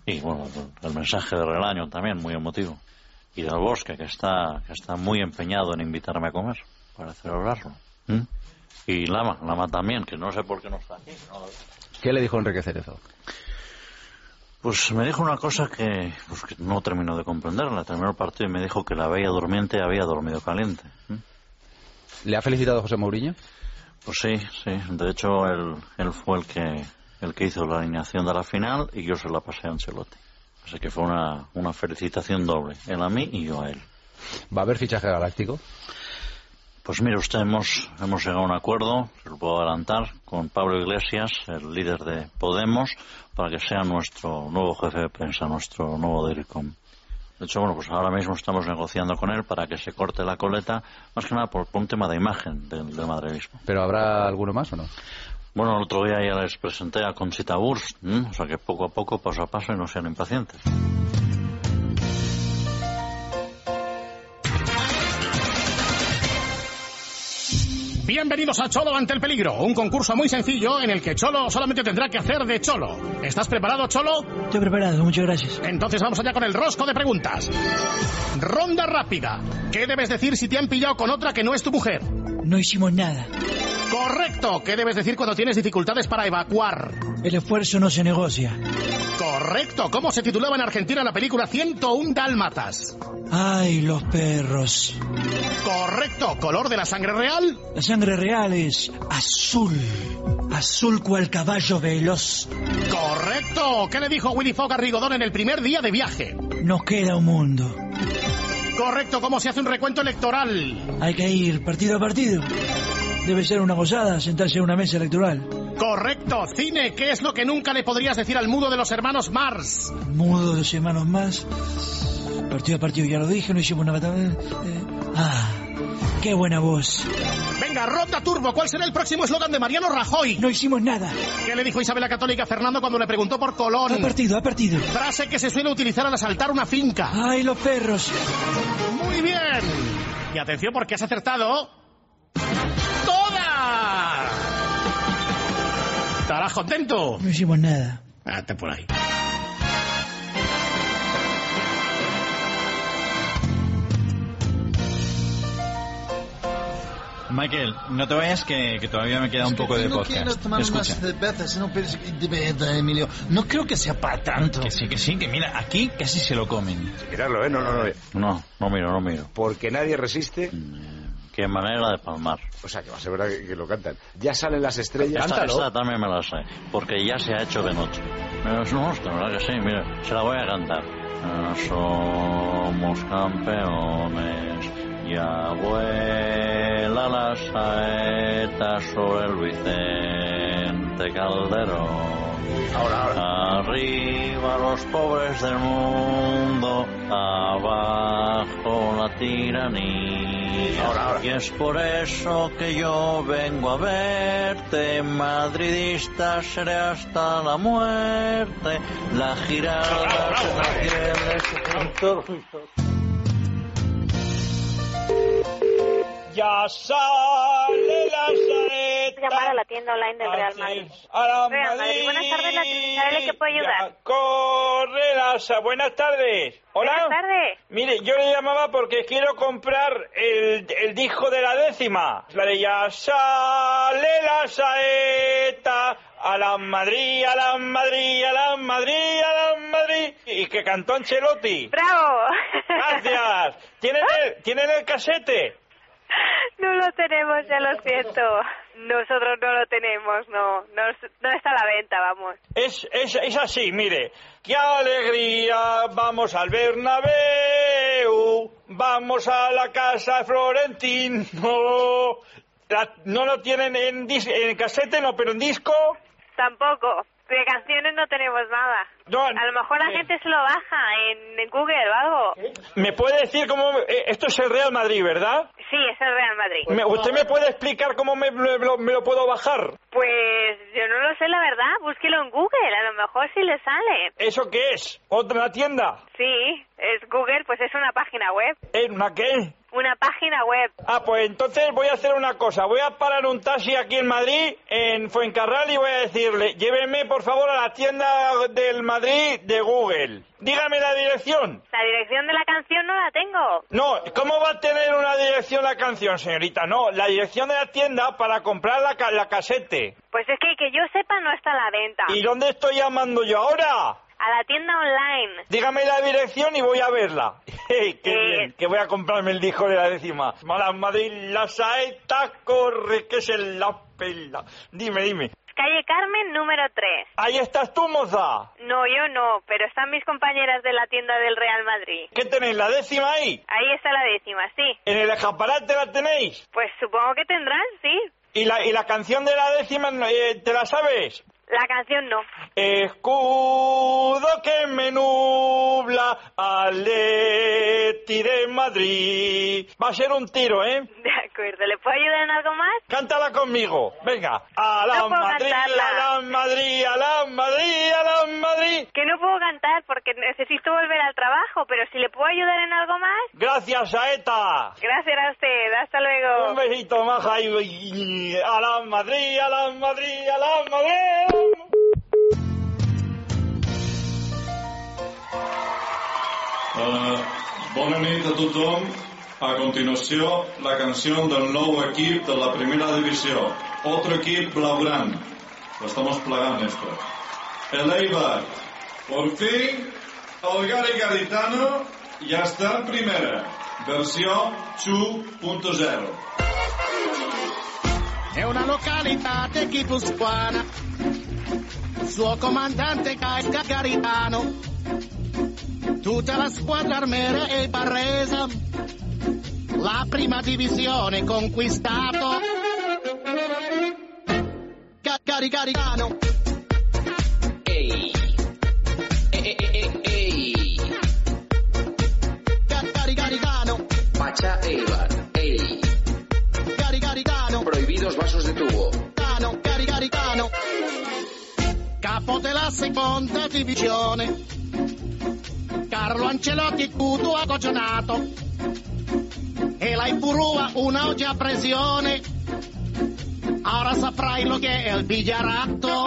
Speaker 12: Y bueno, el mensaje de Relaño también, muy emotivo. Y del Bosque, que está muy empeñado en invitarme a comer para celebrarlo. Y Lama también, que no sé por qué no está aquí. ¿No?
Speaker 18: ¿Qué le dijo Enrique Cerezo?
Speaker 12: Pues me dijo una cosa que no terminó de comprenderla. Terminó el partido y me dijo que la Bella Durmiente había dormido caliente.
Speaker 18: ¿Le ha felicitado José Mourinho?
Speaker 12: Pues sí. De hecho, él fue el que hizo la alineación de la final y yo se la pasé a Ancelotti. Así que fue una felicitación doble. Él a mí y yo a él.
Speaker 18: ¿Va a haber fichaje galáctico?
Speaker 12: Pues mire usted, hemos llegado a un acuerdo, se lo puedo adelantar, con Pablo Iglesias, el líder de Podemos, para que sea nuestro nuevo jefe de prensa, nuestro nuevo DIRCOM. De hecho, bueno, pues ahora mismo estamos negociando con él para que se corte la coleta, más que nada por un tema de imagen del madridismo.
Speaker 18: ¿Pero habrá alguno más o no?
Speaker 12: Bueno, el otro día ya les presenté a Conchita Wurst, o sea que poco a poco, paso a paso, y no sean impacientes.
Speaker 10: Bienvenidos a Cholo ante el peligro, un concurso muy sencillo en el que Cholo solamente tendrá que hacer de Cholo. ¿Estás preparado, Cholo?
Speaker 19: Estoy preparado, muchas gracias.
Speaker 10: Entonces vamos allá con el rosco de preguntas. Ronda rápida. ¿Qué debes decir si te han pillado con otra que no es tu mujer?
Speaker 19: No hicimos nada.
Speaker 10: Correcto. ¿Qué debes decir cuando tienes dificultades para evacuar?
Speaker 19: El esfuerzo no se negocia.
Speaker 10: Correcto. ¿Cómo se titulaba en Argentina la película 101 Dálmatas?
Speaker 19: Ay, los perros.
Speaker 10: Correcto. ¿Color de la sangre real?
Speaker 19: La sangre real es azul. Azul cual caballo veloz.
Speaker 10: Correcto. ¿Qué le dijo Willy Fogg a Rigodón en el primer día de viaje?
Speaker 19: Nos queda un mundo.
Speaker 10: Correcto. ¿Cómo se hace un recuento electoral?
Speaker 19: Hay que ir partido a partido. Debe ser una gozada sentarse en una mesa electoral.
Speaker 10: Correcto. Cine. ¿Qué es lo que nunca le podrías decir al mudo de los hermanos Mars?
Speaker 19: Mudo de los hermanos Mars. Partido a partido, ya lo dije, no hicimos nada. Qué buena voz.
Speaker 10: Venga, ronda turbo. ¿Cuál será el próximo eslogan de Mariano Rajoy?
Speaker 19: No hicimos nada.
Speaker 10: ¿Qué le dijo Isabel la Católica a Fernando cuando le preguntó por Colón?
Speaker 19: Ha partido.
Speaker 10: Frase que se suele utilizar al asaltar una finca.
Speaker 19: ¡Ay, los perros!
Speaker 10: Muy bien. Y atención porque has acertado... ¡toda! ¿Estarás contento?
Speaker 19: No hicimos nada.
Speaker 10: Hazte por ahí.
Speaker 17: Michael, no te vayas que todavía me queda un poco de podcast.
Speaker 16: Quiero tomar unas cervezas, no, pero de verdad, Emilio, no creo que sea para tanto.
Speaker 17: Que sí, que mira, aquí casi se lo comen.
Speaker 20: Mirarlo,
Speaker 12: No miro.
Speaker 20: Porque nadie resiste.
Speaker 12: Qué manera de palmar.
Speaker 20: O sea, que va a ser verdad que lo cantan. Ya salen las estrellas.
Speaker 12: Esta también me la sé, porque ya se ha hecho de noche. No, la verdad que sí, mira, se la voy a cantar. Somos campeones, ya vuela la saeta sobre el Vicente Calderón. Ahora. Arriba los pobres del mundo, abajo la tiranía.
Speaker 20: Ahora.
Speaker 12: Y es por eso que yo vengo a verte, madridista seré hasta la muerte. La girada
Speaker 7: Ya sale la saeta.
Speaker 21: Llamar a la tienda online del Real Madrid.
Speaker 7: Real
Speaker 21: Madrid. Buenas tardes, la tienda. ¿Le puedo ayudar?
Speaker 7: Corre la buenas tardes. Hola.
Speaker 21: Buenas tardes.
Speaker 7: Mire, yo le llamaba porque quiero comprar el disco de la décima. La de ya sale la saeta. A la Madrid, a la Madrid, a la Madrid, a la Madrid. Y que cantó Ancelotti.
Speaker 21: ¡Bravo!
Speaker 7: Gracias. ¿Tienen el casete?
Speaker 21: No lo tenemos, ya lo siento. Nosotros no lo tenemos, no está a la venta, vamos.
Speaker 7: Es así, mire. ¡Qué alegría! Vamos al Bernabéu, vamos a la casa de Florentino. ¿No lo tienen en casete, no, pero en disco?
Speaker 21: Tampoco. De canciones no tenemos nada.
Speaker 7: No,
Speaker 21: a lo mejor la gente se lo baja en Google o algo.
Speaker 7: ¿Me puede decir cómo... esto es el Real Madrid, ¿verdad?
Speaker 21: Sí, es el Real Madrid.
Speaker 7: ¿Usted me puede explicar cómo me lo puedo bajar?
Speaker 21: Pues yo no lo sé, la verdad. Búsquelo en Google, a lo mejor sí le sale.
Speaker 7: ¿Eso qué es? ¿Otra tienda?
Speaker 21: Sí, es Google, pues es una página web.
Speaker 7: ¿Una qué?
Speaker 21: Una página web.
Speaker 3: Ah, pues entonces voy a hacer una cosa. Voy a parar un taxi aquí en Madrid, en Fuencarral, y voy a decirle, llévenme por favor a la tienda del Madrid de Google. Dígame la dirección.
Speaker 21: La dirección de la canción no la tengo.
Speaker 3: No, ¿cómo va a tener una dirección la canción, señorita? No, la dirección de la tienda para comprar la casete.
Speaker 21: Pues es que yo sepa no está a la venta.
Speaker 3: ¿Y dónde estoy llamando yo ahora?
Speaker 21: A la tienda online.
Speaker 3: Dígame la dirección y voy a verla. ¡Qué bien! Que voy a comprarme el disco de la décima. Mala Madrid, la saeta corre, que es la pela. Dime.
Speaker 21: Calle Carmen, número 3.
Speaker 3: ¿Ahí estás tú, moza?
Speaker 21: No, yo no, pero están mis compañeras de la tienda del Real Madrid.
Speaker 3: ¿Qué tenéis, la décima ahí?
Speaker 21: Ahí está la décima, sí.
Speaker 3: ¿En el escaparate la tenéis?
Speaker 21: Pues supongo que tendrán, sí.
Speaker 3: ¿Y la canción de la décima, te la sabes?
Speaker 21: La canción no.
Speaker 3: Escudo que me nubla, Atleti de Madrid. Va a ser un tiro, ¿eh?
Speaker 21: De acuerdo, ¿le puedo ayudar en algo más?
Speaker 3: Cántala conmigo, venga. A la Madrid, a la Madrid, a la Madrid, a la Madrid.
Speaker 21: Que no puedo cantar porque necesito volver al trabajo, pero si le puedo ayudar en algo más.
Speaker 3: Gracias, Saeta.
Speaker 21: Gracias a usted, hasta luego.
Speaker 3: Un besito, maja. A la Madrid, a la Madrid, a la Madrid.
Speaker 22: Bona nit a tothom. A continuació, la canció del nou equip de la primera divisió. Otro equip blaugrana. Lo estamos plegant, esto. El Eibar. Por fin, el Gary Garitano ja està en primera. Versió 2.0.
Speaker 10: È una località guipuscoana. Suo comandante Garitano. Tutta la squadra armera e barresa, la prima divisione conquistato. Garitano.
Speaker 23: Ehi.
Speaker 10: Garitano.
Speaker 23: Pacha Eibar. Ehi.
Speaker 10: Garitano.
Speaker 23: Prohibidos vasos de tubo.
Speaker 10: Garitano. Capo della seconda divisione. Carlo Ancelotti tutto accogionato e la Ipurua un'oggi a pressione. Ora saprai lo che è il bigliaratto.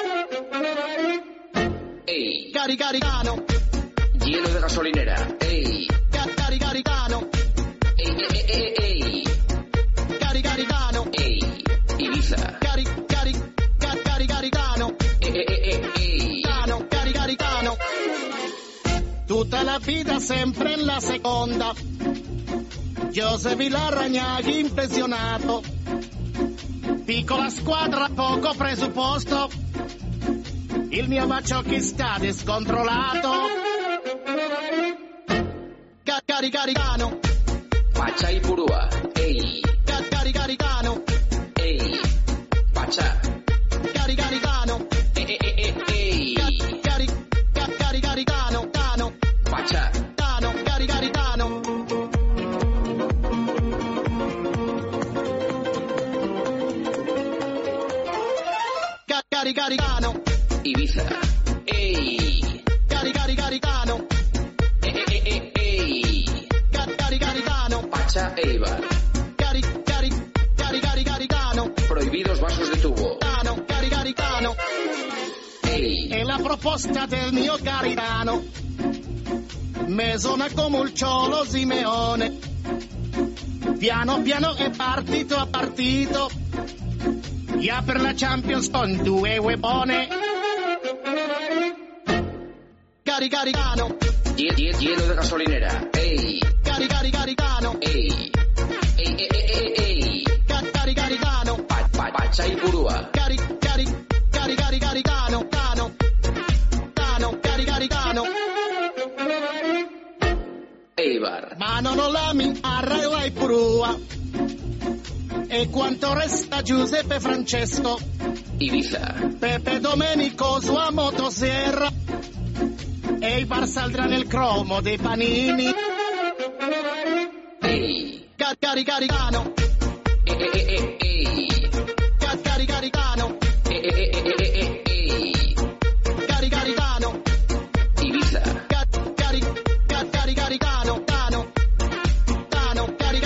Speaker 23: Ehi.
Speaker 10: Garitano.
Speaker 23: Lleno de gasolinera. Ehi.
Speaker 10: Garitano.
Speaker 23: Ehi.
Speaker 10: Garitano.
Speaker 23: Ehi. Ibiza.
Speaker 10: Garitano.
Speaker 23: Ehi.
Speaker 10: Garitano. Tutta la vita sempre in la seconda. Giuseppe Larragnaghi impressionato. Piccola squadra, poco presupposto. Il mio Macciocchi sta scontrollato. Garitano.
Speaker 23: Pacha Ipurua. Ehi.
Speaker 10: Garitano.
Speaker 23: Ehi. Pacha.
Speaker 10: Garitano.
Speaker 23: Ehi.
Speaker 10: Garitano.
Speaker 23: Pacha.
Speaker 10: Garitano. Garitano.
Speaker 23: Ibiza. Ehi.
Speaker 10: Garitano.
Speaker 23: Ehi.
Speaker 10: Garitano.
Speaker 23: Pacha Eibar.
Speaker 10: Garitano.
Speaker 23: Prohibidos vasos de tubo.
Speaker 10: Garitano.
Speaker 23: Ehi.
Speaker 10: È la proposta del mio Garitano. Me suona come il Ciolo Simeone. Piano piano è partito a partito. Ya per la Champions con due huevones. Garitano.
Speaker 23: Lleno de gasolinera. Ehi.
Speaker 10: Garitano.
Speaker 23: Ehi. Ehi.
Speaker 10: Garitano.
Speaker 23: Pacha Ipurua.
Speaker 10: Garitano. Garitano.
Speaker 23: Eibar.
Speaker 10: Ma non la mi arrela Ipurua. E quanto resta Giuseppe Francesco.
Speaker 23: Ibiza.
Speaker 10: Pepe Domenico sua motosierra. E il Bar saldrà nel cromo dei panini.
Speaker 23: Ehi.
Speaker 10: Garitano.
Speaker 23: Ehi.
Speaker 10: Garitano.
Speaker 23: Ehi.
Speaker 10: Garitano.
Speaker 23: Ibiza.
Speaker 10: Garitano.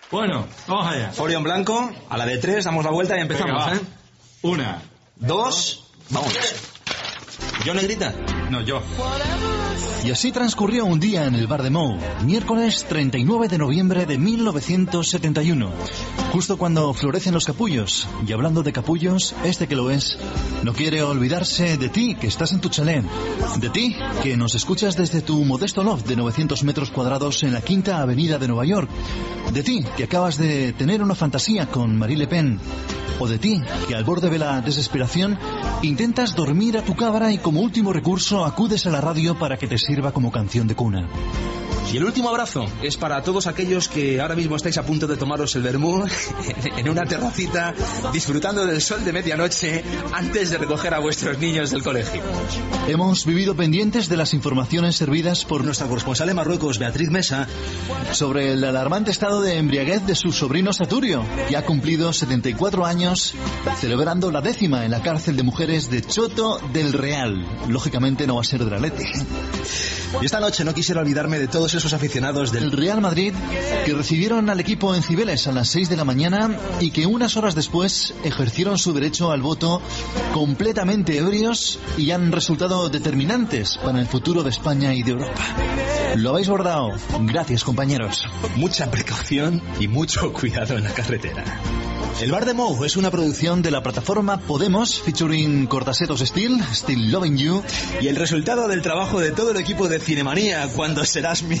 Speaker 4: Bueno, vamos allá. Folio en blanco, a la de 3 damos la vuelta y empezamos. Venga, 1, 2, vamos. ¿Yo, negrita?
Speaker 17: No, yo.
Speaker 16: Y así transcurrió un día en el bar de Mou, miércoles 39 de noviembre de 1971, justo cuando florecen los capullos. Y hablando de capullos, este que lo es, no quiere olvidarse de ti, que estás en tu chalet, de ti, que nos escuchas desde tu modesto loft de 900 metros cuadrados en la Quinta Avenida de Nueva York, de ti, que acabas de tener una fantasía con Marie Le Pen, o de ti, que al borde de la desesperación intentas dormir a tu cabra y como último recurso acudes a la radio para que te sirva como canción de cuna.
Speaker 4: Y el último abrazo es para todos aquellos que ahora mismo estáis a punto de tomaros el vermú en una terracita, disfrutando del sol de medianoche antes de recoger a vuestros niños del colegio.
Speaker 16: Hemos vivido pendientes de las informaciones servidas por nuestra corresponsal en Marruecos, Beatriz Mesa, sobre el alarmante estado de embriaguez de su sobrino Saturio, que ha cumplido 74 años, celebrando la 10ª en la cárcel de mujeres de Choto del Real. Lógicamente no va a ser de la Leti.
Speaker 4: Y esta noche no quisiera olvidarme de todos esos aficionados del
Speaker 16: Real Madrid que recibieron al equipo en Cibeles a las 6 de la mañana y que unas horas después ejercieron su derecho al voto completamente ebrios y han resultado determinantes para el futuro de España y de Europa. Lo habéis bordado. Gracias, compañeros.
Speaker 4: Mucha precaución y mucho cuidado en la carretera.
Speaker 16: El Bar de Mou es una producción de la plataforma Podemos, featuring Cortasetos Steel, Still Loving You,
Speaker 4: y el resultado del trabajo de todo el equipo de Cinemanía, cuando serás mi...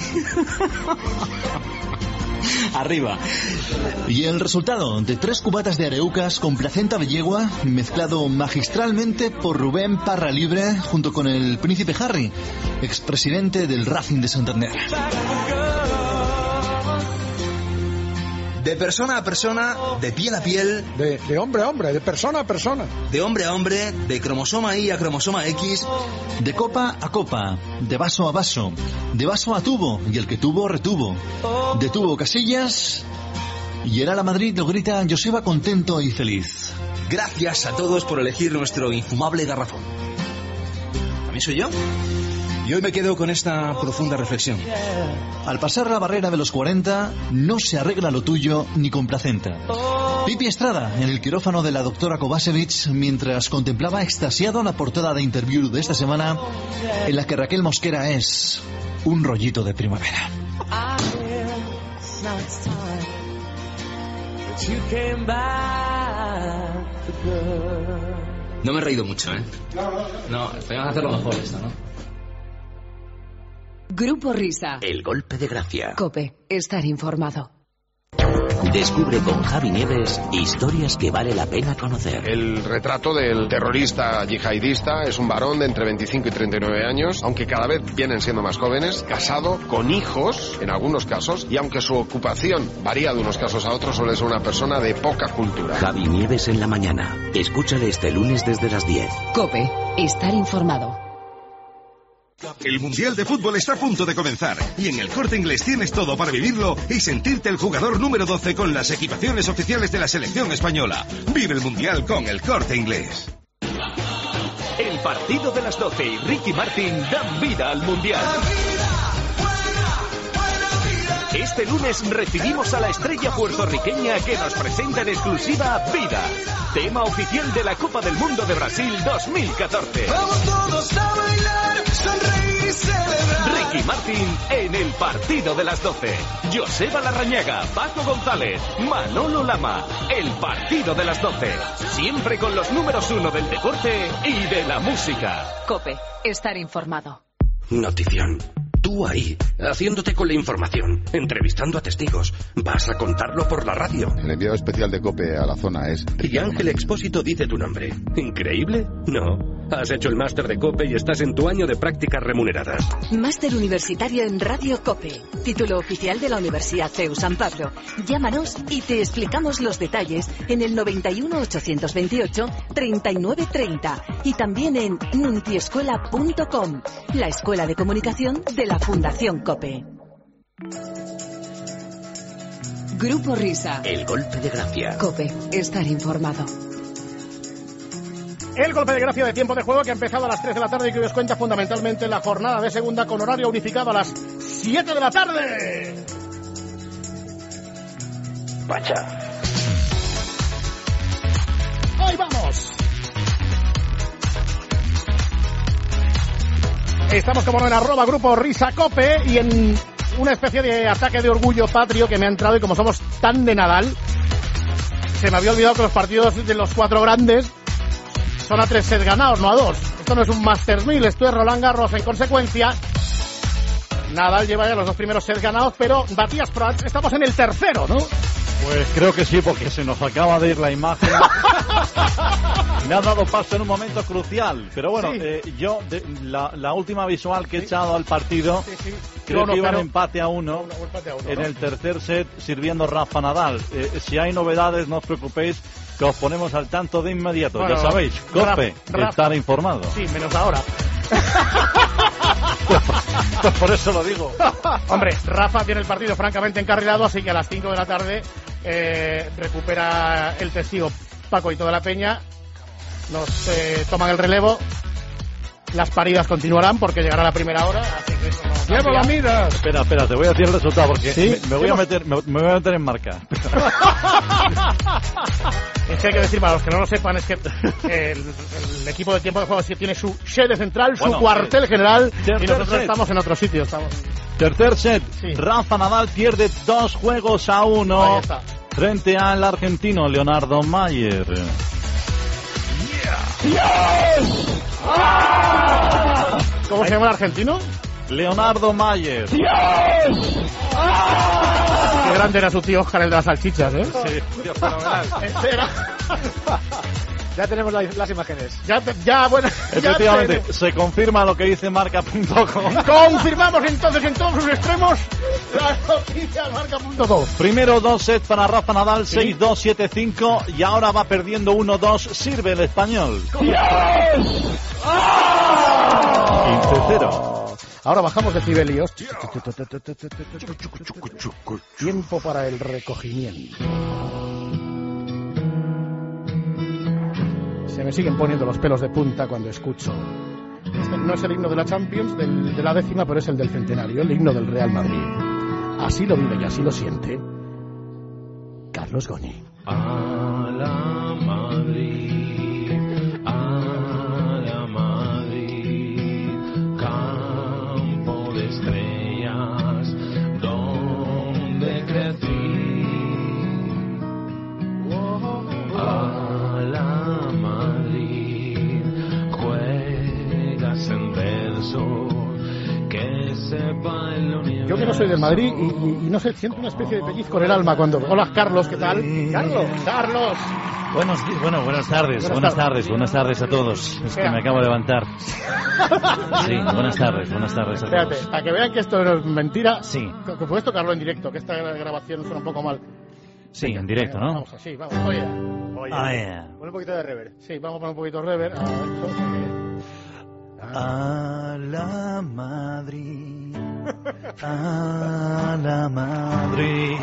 Speaker 4: Arriba.
Speaker 16: Y el resultado de 3 cubatas de areucas con placenta de yegua, mezclado magistralmente por Rubén Parra Libre, junto con el príncipe Harry, expresidente del Racing de Santander.
Speaker 4: De persona a persona, de piel a piel.
Speaker 10: De hombre a hombre, de persona a persona.
Speaker 4: De hombre a hombre, de cromosoma Y a cromosoma X.
Speaker 16: De copa a copa, de vaso a vaso, de vaso a tubo, y el que tuvo, retuvo. De tubo Casillas, y el Ala Madrid lo grita Joseba contento y feliz.
Speaker 4: Gracias a todos por elegir nuestro infumable garrafón. ¿A mí soy yo? Y hoy me quedo con esta profunda reflexión.
Speaker 16: Al pasar la barrera de los 40, no se arregla lo tuyo ni con placenta. Pipi Estrada, en el quirófano de la doctora Kovacevic, mientras contemplaba extasiado la portada de Interview de esta semana, en la que Raquel Mosquera es un rollito de primavera.
Speaker 4: No me he reído mucho, ¿eh? No, podemos hacerlo mejor esto, ¿no?
Speaker 5: Grupo Risa.
Speaker 11: El golpe de gracia.
Speaker 5: COPE. Estar informado.
Speaker 11: Descubre con Javi Nieves historias que vale la pena conocer.
Speaker 6: El retrato del terrorista yihadista es un varón de entre 25 y 39 años, aunque cada vez vienen siendo más jóvenes, casado, con hijos, en algunos casos, y aunque su ocupación varía de unos casos a otros, suele ser una persona de poca cultura.
Speaker 11: Javi Nieves en la mañana. Escúchale este lunes desde las 10.
Speaker 5: COPE. Estar informado.
Speaker 24: El Mundial de Fútbol está a punto de comenzar y en el Corte Inglés tienes todo para vivirlo y sentirte el jugador número 12 con las equipaciones oficiales de la selección española. Vive el Mundial con el Corte Inglés.
Speaker 25: El partido de las 12 y Ricky Martin dan vida al Mundial. Este lunes recibimos a la estrella puertorriqueña que nos presenta en exclusiva Vida, tema oficial de la Copa del Mundo de Brasil 2014.
Speaker 13: Vamos todos a bailar, sonreír y celebrar.
Speaker 25: Ricky Martin en el partido de las 12. Joseba Larrañaga, Paco González, Manolo Lama. El partido de las 12. Siempre con los números 1 del deporte y de la música.
Speaker 5: COPE. Estar informado.
Speaker 26: Notición. Tú ahí, haciéndote con la información, entrevistando a testigos. Vas a contarlo por la radio.
Speaker 27: El enviado especial de COPE a la zona es...
Speaker 26: Y Ángel Expósito dice tu nombre. ¿Increíble? No. Has hecho el máster de COPE y estás en tu año de prácticas remuneradas.
Speaker 5: Máster universitario en Radio COPE. Título oficial de la Universidad CEU San Pablo. Llámanos y te explicamos los detalles en el 91 828 3930 y también en nuntiescuela.com, la escuela de comunicación de la Fundación COPE. Grupo Risa.
Speaker 11: El golpe de gracia.
Speaker 5: COPE. Estar informado.
Speaker 10: El golpe de gracia de tiempo de juego que ha empezado a las 3 de la tarde y que os cuenta fundamentalmente la jornada de segunda con horario unificado a las 7 de la tarde.
Speaker 1: Pacha.
Speaker 10: ¡Ahí vamos! Estamos como no en @grupo Risa Cope y en una especie de ataque de orgullo patrio que me ha entrado, y como somos tan de Nadal, se me había olvidado que los partidos de los 4 grandes son a 3 sets ganados, no a 2. Esto no es un Masters 1000, esto es Roland Garros. En consecuencia, Nadal lleva ya los 2 primeros sets ganados, pero Matías Prats, estamos en el tercero, ¿no?
Speaker 2: Pues creo que sí, porque se nos acaba de ir la imagen. Me ha dado paso en un momento crucial. Pero bueno, sí. La última visual que he echado al partido, creo que iba en empate a 1 en el tercer set, sirviendo Rafa Nadal. Si hay novedades, no os preocupéis, que os ponemos al tanto de inmediato. Bueno, ya sabéis, Cope, estar informado.
Speaker 10: Sí, menos ahora.
Speaker 2: Pues por eso lo digo.
Speaker 10: Hombre, Rafa tiene el partido francamente encarrilado, así que a las 5 de la tarde recupera el testigo Paco y toda la peña. Nos toman el relevo. Las paridas continuarán porque llegará la primera hora, así que eso no.
Speaker 2: ¡Llevo la mira! Espera, te voy a decir el resultado porque ¿sí? me voy a meter en marca.
Speaker 10: Es que hay que decir, para los que no lo sepan, es que el equipo de tiempo de juego tiene su sede central, su cuartel general, y nosotros estamos en otro sitio.
Speaker 2: Tercer set, sí. Rafa Nadal pierde 2-1 frente al argentino Leonardo Mayer.
Speaker 10: ¡Yes! ¡Ah! ¿Cómo se llama el argentino?
Speaker 2: Leonardo Mayer.
Speaker 10: ¡Yes! ¡Ah! Qué grande era su tío Oscar, el de las salchichas, ¿eh?
Speaker 2: Sí, fenomenal.
Speaker 8: Ya tenemos las imágenes.
Speaker 10: Ya, bueno.
Speaker 2: Efectivamente, se confirma lo que dice marca.com.
Speaker 10: Confirmamos entonces en todos sus extremos la noticia marca.com.
Speaker 2: Primero 2 sets para Rafa Nadal, 6-2, 7-5, y ahora va perdiendo 1-2, sirve el español.
Speaker 10: ¡Yes!
Speaker 2: 15-0.
Speaker 10: Ahora bajamos decibelios. Tiempo para el recogimiento. Se me siguen poniendo los pelos de punta cuando escucho. Este no es el himno de la Champions, de la 10ª, pero es el del centenario, el himno del Real Madrid. Así lo vive y así lo siente Carlos Goñi.
Speaker 9: A la Madrid, campo de estrellas, donde crecí. A la Madrid, juegas en verso, que sepa el universo.
Speaker 10: Yo que no soy del Madrid y no sé, siento una especie de pellizco en el alma cuando... Hola, Carlos, ¿qué tal?
Speaker 9: Sí.
Speaker 10: Carlos.
Speaker 14: Buenas tardes a todos. Es que me acabo de levantar. Sí, buenas tardes a todos.
Speaker 10: Espérate, para que vean que esto no es mentira.
Speaker 14: Sí.
Speaker 10: Que puedes tocarlo en directo, que esta grabación suena un poco mal.
Speaker 14: Sí, en directo, ¿no?
Speaker 10: Vamos así, vamos. Oye.
Speaker 8: Pon un poquito de reverb.
Speaker 10: Sí, vamos a poner un poquito de reverb.
Speaker 14: A la Madrid, a la Madrid,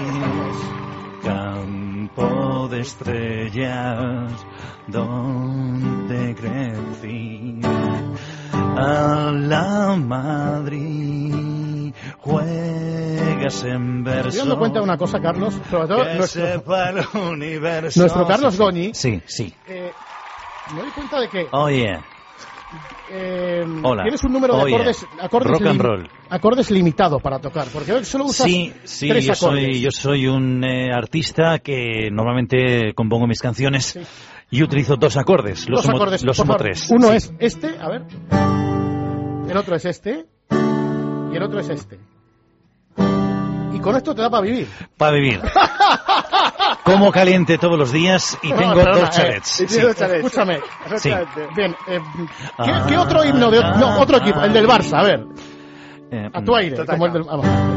Speaker 14: campo de estrellas, donde crecí. A la Madrid, juegas en verso.
Speaker 10: Estoy dando cuenta de una cosa, Carlos, sobre todo nuestro Carlos Goñi.
Speaker 14: Sí.
Speaker 10: Me doy cuenta de que...
Speaker 14: Oh, yeah.
Speaker 10: Hola. Tienes un número de acordes limitado para tocar, porque hoy solo usas tres acordes.
Speaker 14: Yo soy un artista que normalmente compongo mis canciones y utilizo 2 acordes. Los sumo 3.
Speaker 10: Uno es este, a ver. El otro es este y el otro es este. Y con esto te da para vivir.
Speaker 14: Para vivir. Como caliente todos los días y tengo 2 chalets.
Speaker 10: Escúchame. Sí. Bien. ¿Qué otro himno? Otro equipo, el del Barça, a ver. A tu aire, como el del...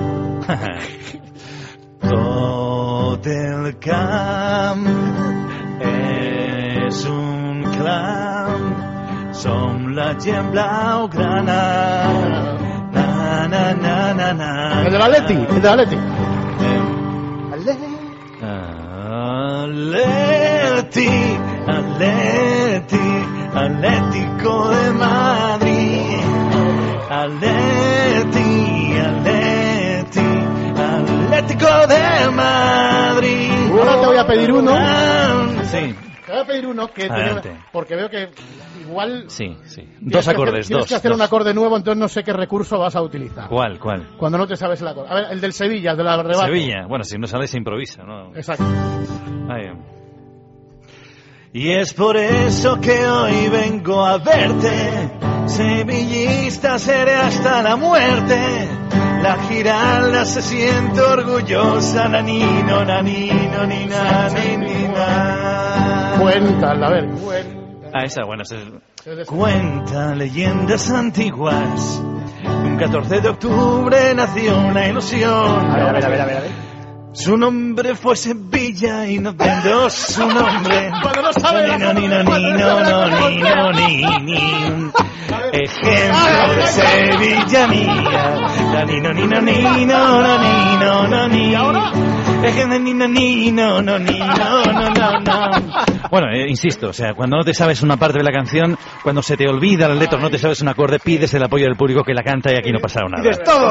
Speaker 14: Tot el camp és un clam, som la gent blaugrana. Na, na, na, na, na.
Speaker 10: El del Atleti.
Speaker 14: Atlético de Madrid. Atlético de Madrid.
Speaker 10: Ahora te voy a pedir uno.
Speaker 2: Sí.
Speaker 10: Te voy a pedir uno que porque veo que igual...
Speaker 2: Sí. Dos acordes,
Speaker 10: tienes que hacer un acorde nuevo, entonces no sé qué recurso vas a utilizar.
Speaker 2: ¿Cuál?
Speaker 10: Cuando no te sabes el acorde. A ver, el del Sevilla, el de la rebate.
Speaker 2: Sevilla. Bueno, si no sale se improvisa, ¿no?
Speaker 10: Exacto.
Speaker 2: Ahí.
Speaker 14: Y es por eso que hoy vengo a verte. Sevillista seré hasta la muerte. La Giralda se siente orgullosa, nanino, nanino, ni nanina.
Speaker 10: Cuéntala, a ver.
Speaker 2: Esa, bueno,
Speaker 14: Cuenta leyendas antiguas. Un 14 de octubre nació una ilusión.
Speaker 8: A ver.
Speaker 14: Su nombre fue Sevilla y no vendo su nombre.
Speaker 10: Cuando no sabe
Speaker 14: Ejemplo de sevillanía. Nanino, nino, nino, nanino, nanino.
Speaker 2: Bueno, insisto, o sea, cuando no te sabes una parte de la canción, cuando se te olvida las letras, no te sabes un acorde, pides el apoyo del público que la canta y aquí no pasa nada.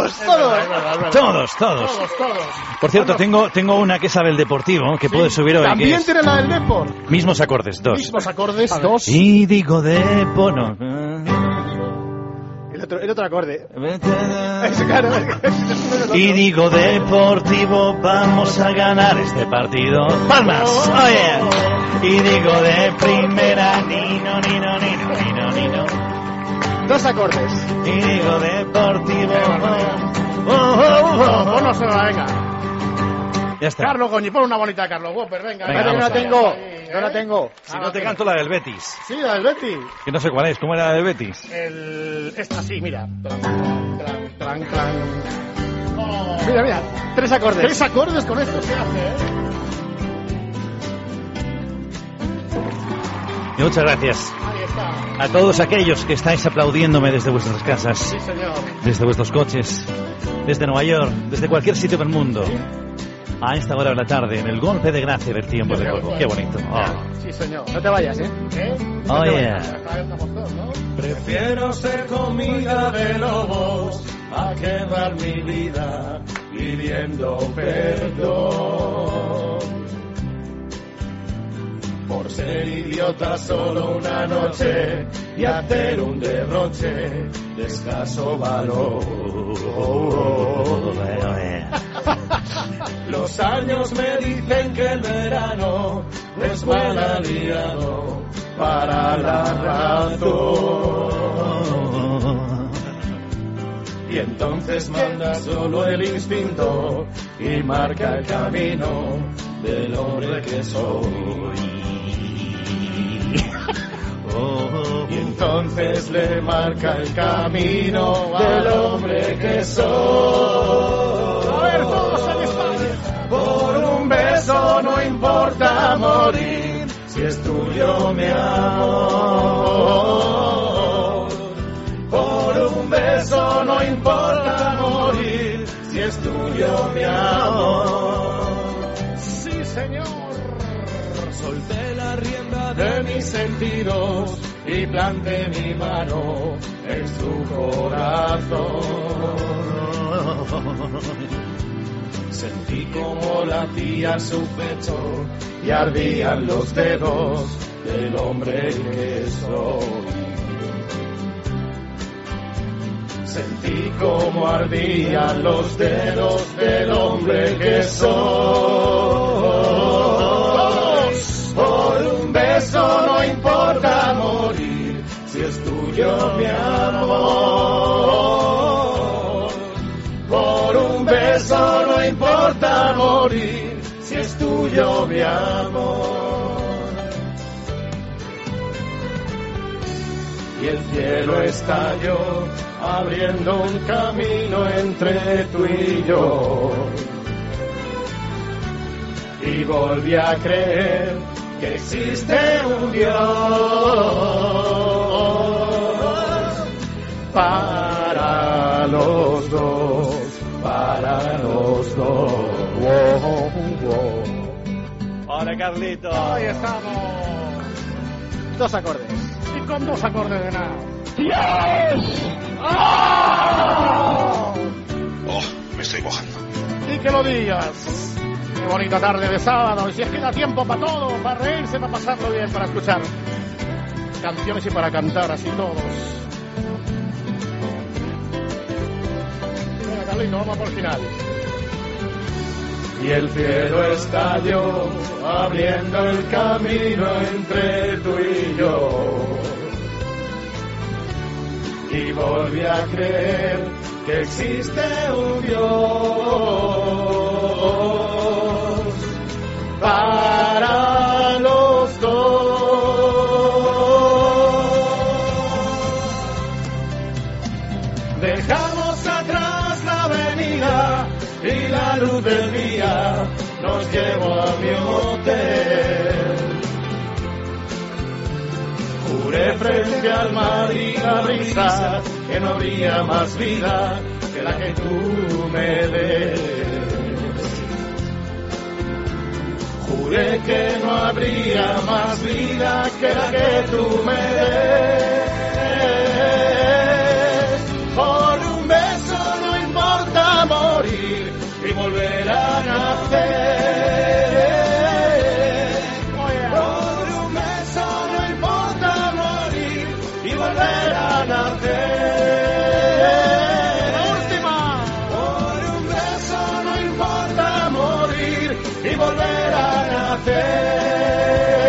Speaker 2: Todos. Por cierto, tengo una que sabe el Deportivo, que puedes subir hoy.
Speaker 10: También tiene la del Depor.
Speaker 2: Mismos acordes, dos.
Speaker 14: Y digo Depor, no.
Speaker 8: El otro acorde.
Speaker 14: Y digo Deportivo, vamos a ganar este partido. ¡Palmas! ¡Oye! Y digo de primera, nino.
Speaker 8: Dos acordes.
Speaker 14: Y digo Deportivo.
Speaker 10: No se va, venga.
Speaker 2: Ya está.
Speaker 10: Carlos Goñi, pon una bonita de Carlos Whopper, venga.
Speaker 8: No la tengo.
Speaker 2: Si no te canto la del Betis.
Speaker 10: Sí, la del Betis.
Speaker 2: Que no sé cuál es. ¿Cómo era la del Betis?
Speaker 10: Esta sí, mira.
Speaker 8: Mira. 3 acordes.
Speaker 10: 3 acordes con esto se hace,
Speaker 2: Y muchas gracias a todos aquellos que estáis aplaudiéndome desde vuestras casas.
Speaker 10: Sí, señor.
Speaker 2: Desde vuestros coches. Desde Nueva York. Desde cualquier sitio del mundo. A esta hora de la tarde, en el golpe de gracia del tiempo de juego. Qué bonito.
Speaker 10: Sí, señor.
Speaker 8: No te vayas, ¿eh?
Speaker 9: Prefiero ser comida de lobos a quemar mi vida pidiendo perdón. Por ser idiota solo una noche y hacer un derroche de escaso valor. Los años me dicen que el verano es mal aliado para la razón. Y entonces manda solo el instinto y marca el camino del hombre que soy. Y entonces le marca el camino del hombre que soy.
Speaker 10: A ver, todos en España.
Speaker 9: Por un beso no importa morir, si es tuyo mi amor. Por un beso no importa morir, si es tuyo mi amor.
Speaker 10: Sí, señor.
Speaker 9: Solté la rienda de mis sentidos y planté mi mano en su corazón. Sentí como latía su pecho y ardían los dedos del hombre que soy. Sentí como ardían los dedos del hombre que soy. Por un beso no importa morir, si es tuyo mi amor. Por un beso no importa morir, si es tuyo mi amor. Y el cielo estalló, abriendo un camino entre tú y yo. Y volví a creer que existe un Dios para los dos, para los dos. Wow, wow.
Speaker 2: Hola, Carlito.
Speaker 10: Ahí estamos.
Speaker 8: 2 acordes.
Speaker 10: Y con 2 acordes de nada.
Speaker 9: ¡Dios!
Speaker 10: ¡Oh!
Speaker 24: Oh, me estoy mojando.
Speaker 10: Y que lo digas. Qué bonita tarde de sábado. Y si es que da tiempo para todo, para reírse, para pasarlo bien, para escuchar canciones y para cantar así todos. Venga, Carlito, vamos por el final.
Speaker 9: Y el cielo estalló, abriendo el camino entre tú y yo. Y volví a creer que existe un Dios para los dos. Dejamos atrás la avenida y la luz del día nos llevó a mi hotel. Juré frente al mar y la brisa que no habría más vida que la que tú me des. Juré que no habría más vida que la que tú me des. Por un beso no importa morir y volver a nacer. Por un beso no importa morir y volver a nacer. La última. Por un beso no importa morir y volver a nacer.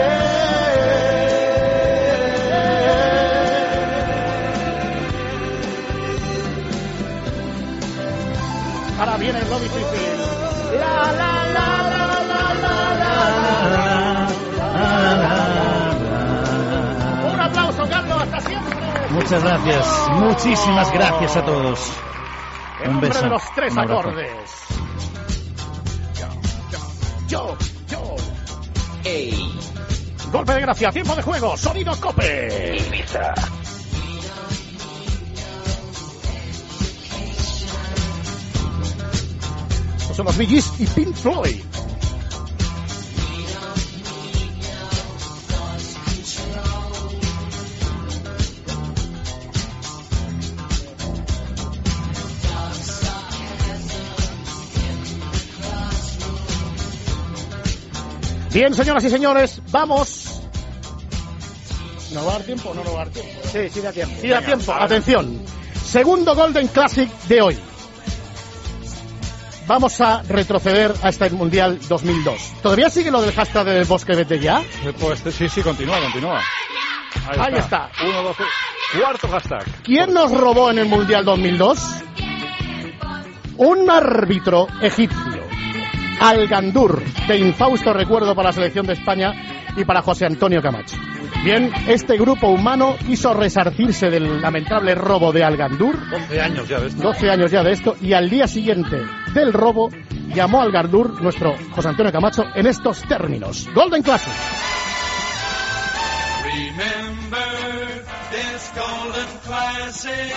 Speaker 10: Ahora viene lo difícil. La la la la la la la. Un aplauso, Carlos, hasta siempre.
Speaker 14: Muchas gracias, muchísimas gracias a todos.
Speaker 10: En
Speaker 14: Un
Speaker 10: nombre
Speaker 14: beso.
Speaker 10: de los tres
Speaker 14: Un abrazo.
Speaker 10: acordes. Yo.
Speaker 23: Ey.
Speaker 10: Golpe de gracia, tiempo de juego, sonido Cope.
Speaker 23: Ibiza.
Speaker 10: Estos son los Bee Gees y Pink Floyd. Bien, señoras y señores, vamos. ¿No va a dar tiempo o no va a dar tiempo?
Speaker 8: Sí, sí da tiempo.
Speaker 10: Sí da tiempo. Atención. Segundo Golden Classic de hoy. Vamos a retroceder hasta el Mundial 2002. ¿Todavía sigue lo del hashtag del Bosque Vete Ya?
Speaker 2: Pues sí, continúa.
Speaker 10: Ahí está.
Speaker 2: 1, 2, cuarto hashtag.
Speaker 10: ¿Quién nos robó en el Mundial 2002? Un árbitro egipcio. Al-Gandur, de infausto recuerdo para la selección de España y para José Antonio Camacho. Bien, este grupo humano quiso resarcirse del lamentable robo de Al-Gandur.
Speaker 2: 12 años ya de esto.
Speaker 10: 12 años ya de esto, y al día siguiente del robo llamó al Al-Gandur, nuestro José Antonio Camacho, en estos términos. Golden Classic.
Speaker 13: Remember this golden classic.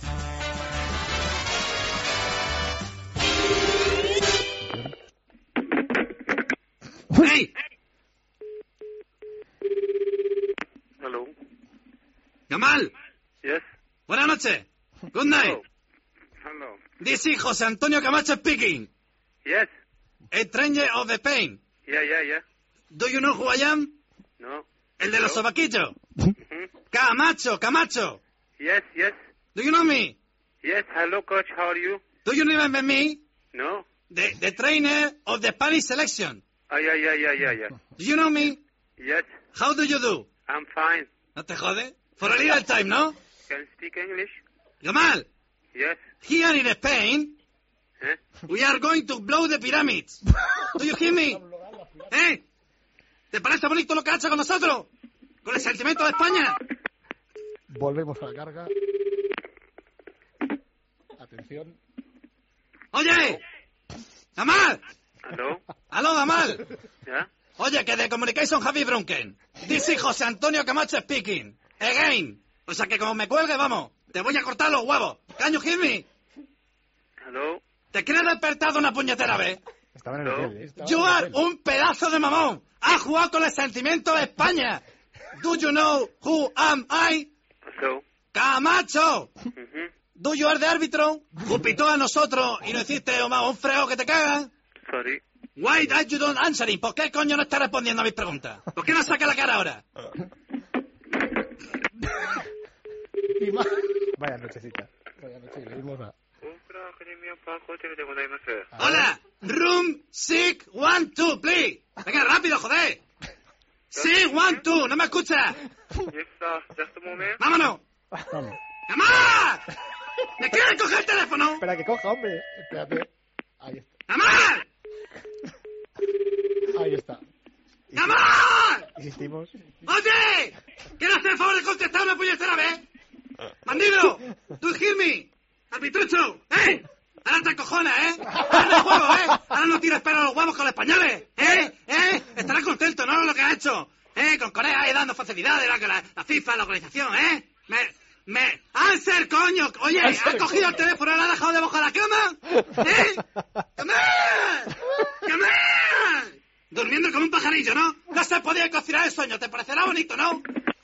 Speaker 1: ¡Hey!
Speaker 7: Hello.
Speaker 1: Yamal.
Speaker 7: Yes.
Speaker 1: Buenas noches. Good night.
Speaker 7: Hello.
Speaker 1: This is José Antonio Camacho speaking.
Speaker 7: Yes.
Speaker 1: A stranger of the pain.
Speaker 7: Yeah.
Speaker 1: Do you know who I am?
Speaker 7: No.
Speaker 1: El de los sobaquillos. Camacho.
Speaker 7: Yes.
Speaker 1: Do you know me?
Speaker 7: Yes. Hello, coach. How are you?
Speaker 1: Do you remember me?
Speaker 7: No.
Speaker 1: The trainer of the Spanish selection.
Speaker 7: Yeah.
Speaker 1: Do you know me?
Speaker 7: Yes.
Speaker 1: How do you do?
Speaker 7: I'm fine.
Speaker 1: ¿No te jode? For a little time, ¿no?
Speaker 7: Can you speak English?
Speaker 1: Yamal.
Speaker 7: Yes.
Speaker 1: Here in Spain, we are going to blow the pyramids. Do you hear me? ¿Eh? ¿Te parece bonito lo que ha hecho con nosotros? Con el sentimiento de España.
Speaker 10: Volvemos a la carga. Atención.
Speaker 1: Oye, Amal.
Speaker 7: Aló,
Speaker 1: Amal.
Speaker 7: ¿Ya?
Speaker 1: Oye, que de Communication Javi Brunken. This is José Antonio Camacho speaking. Again. O sea que como me cuelgue, vamos, te voy a cortar los huevos. Can you hear me?
Speaker 7: Hello.
Speaker 1: ¿Te quieres despertar de una puñetera vez?
Speaker 10: Estaba en el hotel.
Speaker 1: You are un pedazo de mamón. Has jugado con el sentimiento de España. Do you know who am I?
Speaker 7: Hello.
Speaker 1: Camacho. Do you are the árbitro? Who pitó a nosotros y nos hiciste un freo que te cagas.
Speaker 7: Sorry.
Speaker 1: Why are you not answering? ¿Por qué coño no está respondiendo a mis preguntas? ¿Por qué no saca la cara ahora?
Speaker 10: Vaya nochecita. Vaya noche, le dimos a...
Speaker 1: Hola, room 612, please. Venga, rápido, joder. 612, ¿no me escuchas? Vámonos.
Speaker 10: Vamos.
Speaker 1: ¡Mamá! ¿Me quieres coger el teléfono?
Speaker 10: Espera que coja, hombre. Espérate. Ahí está.
Speaker 1: ¡Mamá!
Speaker 10: Ahí está.
Speaker 1: ¡Mamá!
Speaker 10: Insistimos.
Speaker 1: ¡Oye! ¿Quieres hacer el favor de contestarme puñetera vez? ¡Bandido! ¿Do you hear me? ¡Arbitrucho! ¡Eh! Ahora te acojonas, ¿eh? Ahora no juego, ¿eh? Ahora no tires pelo a los huevos con los españoles. ¿Eh? Estarás contento, ¿no? Lo que has hecho. Con Corea ahí dando facilidades, la FIFA, la organización, ¿eh? ¡Answer, coño! Oye, ¿has cogido el teléfono y lo has dejado debajo de la cama? ¡Come on! Durmiendo como un pajarillo, ¿no? No se podía conciliar el sueño, ¿te parecerá bonito, no?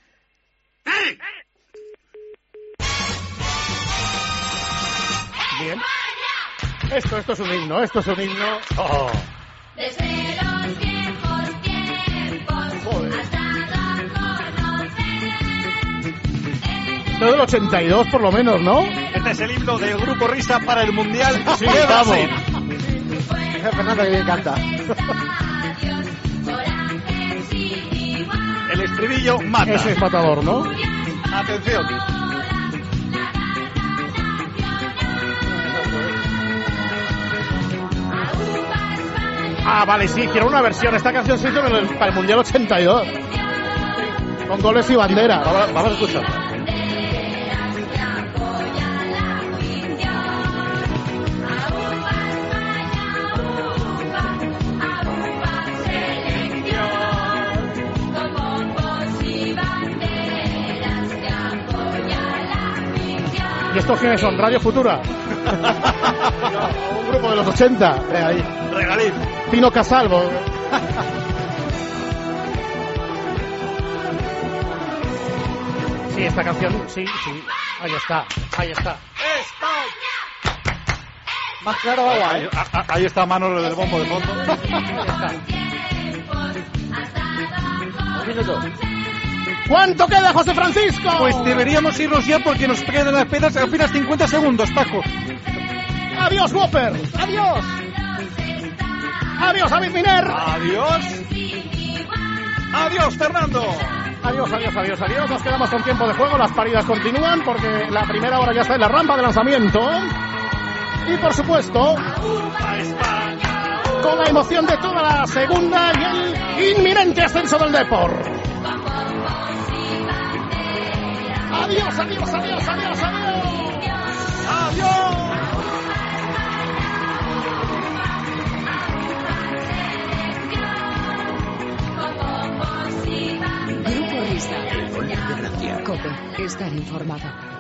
Speaker 10: Bien. Esto es un himno, Oh.
Speaker 9: Desde los viejos tiempos has dado a conocer.
Speaker 10: Todo el 82 por lo menos, ¿no?
Speaker 2: Este es el himno del Grupo Risa para el Mundial.
Speaker 10: Sí, vamos. Fernanda que bien canta.
Speaker 2: El estribillo mata.
Speaker 10: Ese es matador, ¿no?
Speaker 2: Atención.
Speaker 10: Ah, vale, sí, quiero una versión. Esta canción se hizo para el Mundial 82. Con goles y bandera. Vamos a escuchar. ¿Y estos quiénes son? ¿Radio Futura? Un grupo de los 80. Ahí.
Speaker 2: Regalín.
Speaker 10: Tino Casalvo. Sí, esta canción, sí. Ahí está. Más claro agua, ¿eh?
Speaker 2: Ahí está Manolo del bombo de fondo.
Speaker 10: Un minuto. ¿Cuánto queda, José Francisco?
Speaker 2: Pues deberíamos irnos ya porque nos quedan apenas 50 segundos, Paco.
Speaker 10: Adiós, Whopper. Adiós. Adiós, David Miner.
Speaker 2: Adiós, Fernando.
Speaker 10: Adiós. Nos quedamos con tiempo de juego. Las paridas continúan porque la primera hora ya está en la rampa de lanzamiento. Y por supuesto, con la emoción de toda la segunda y el inminente ascenso del Depor. Adiós.
Speaker 5: Grupo Risa. COPE. Estar informado.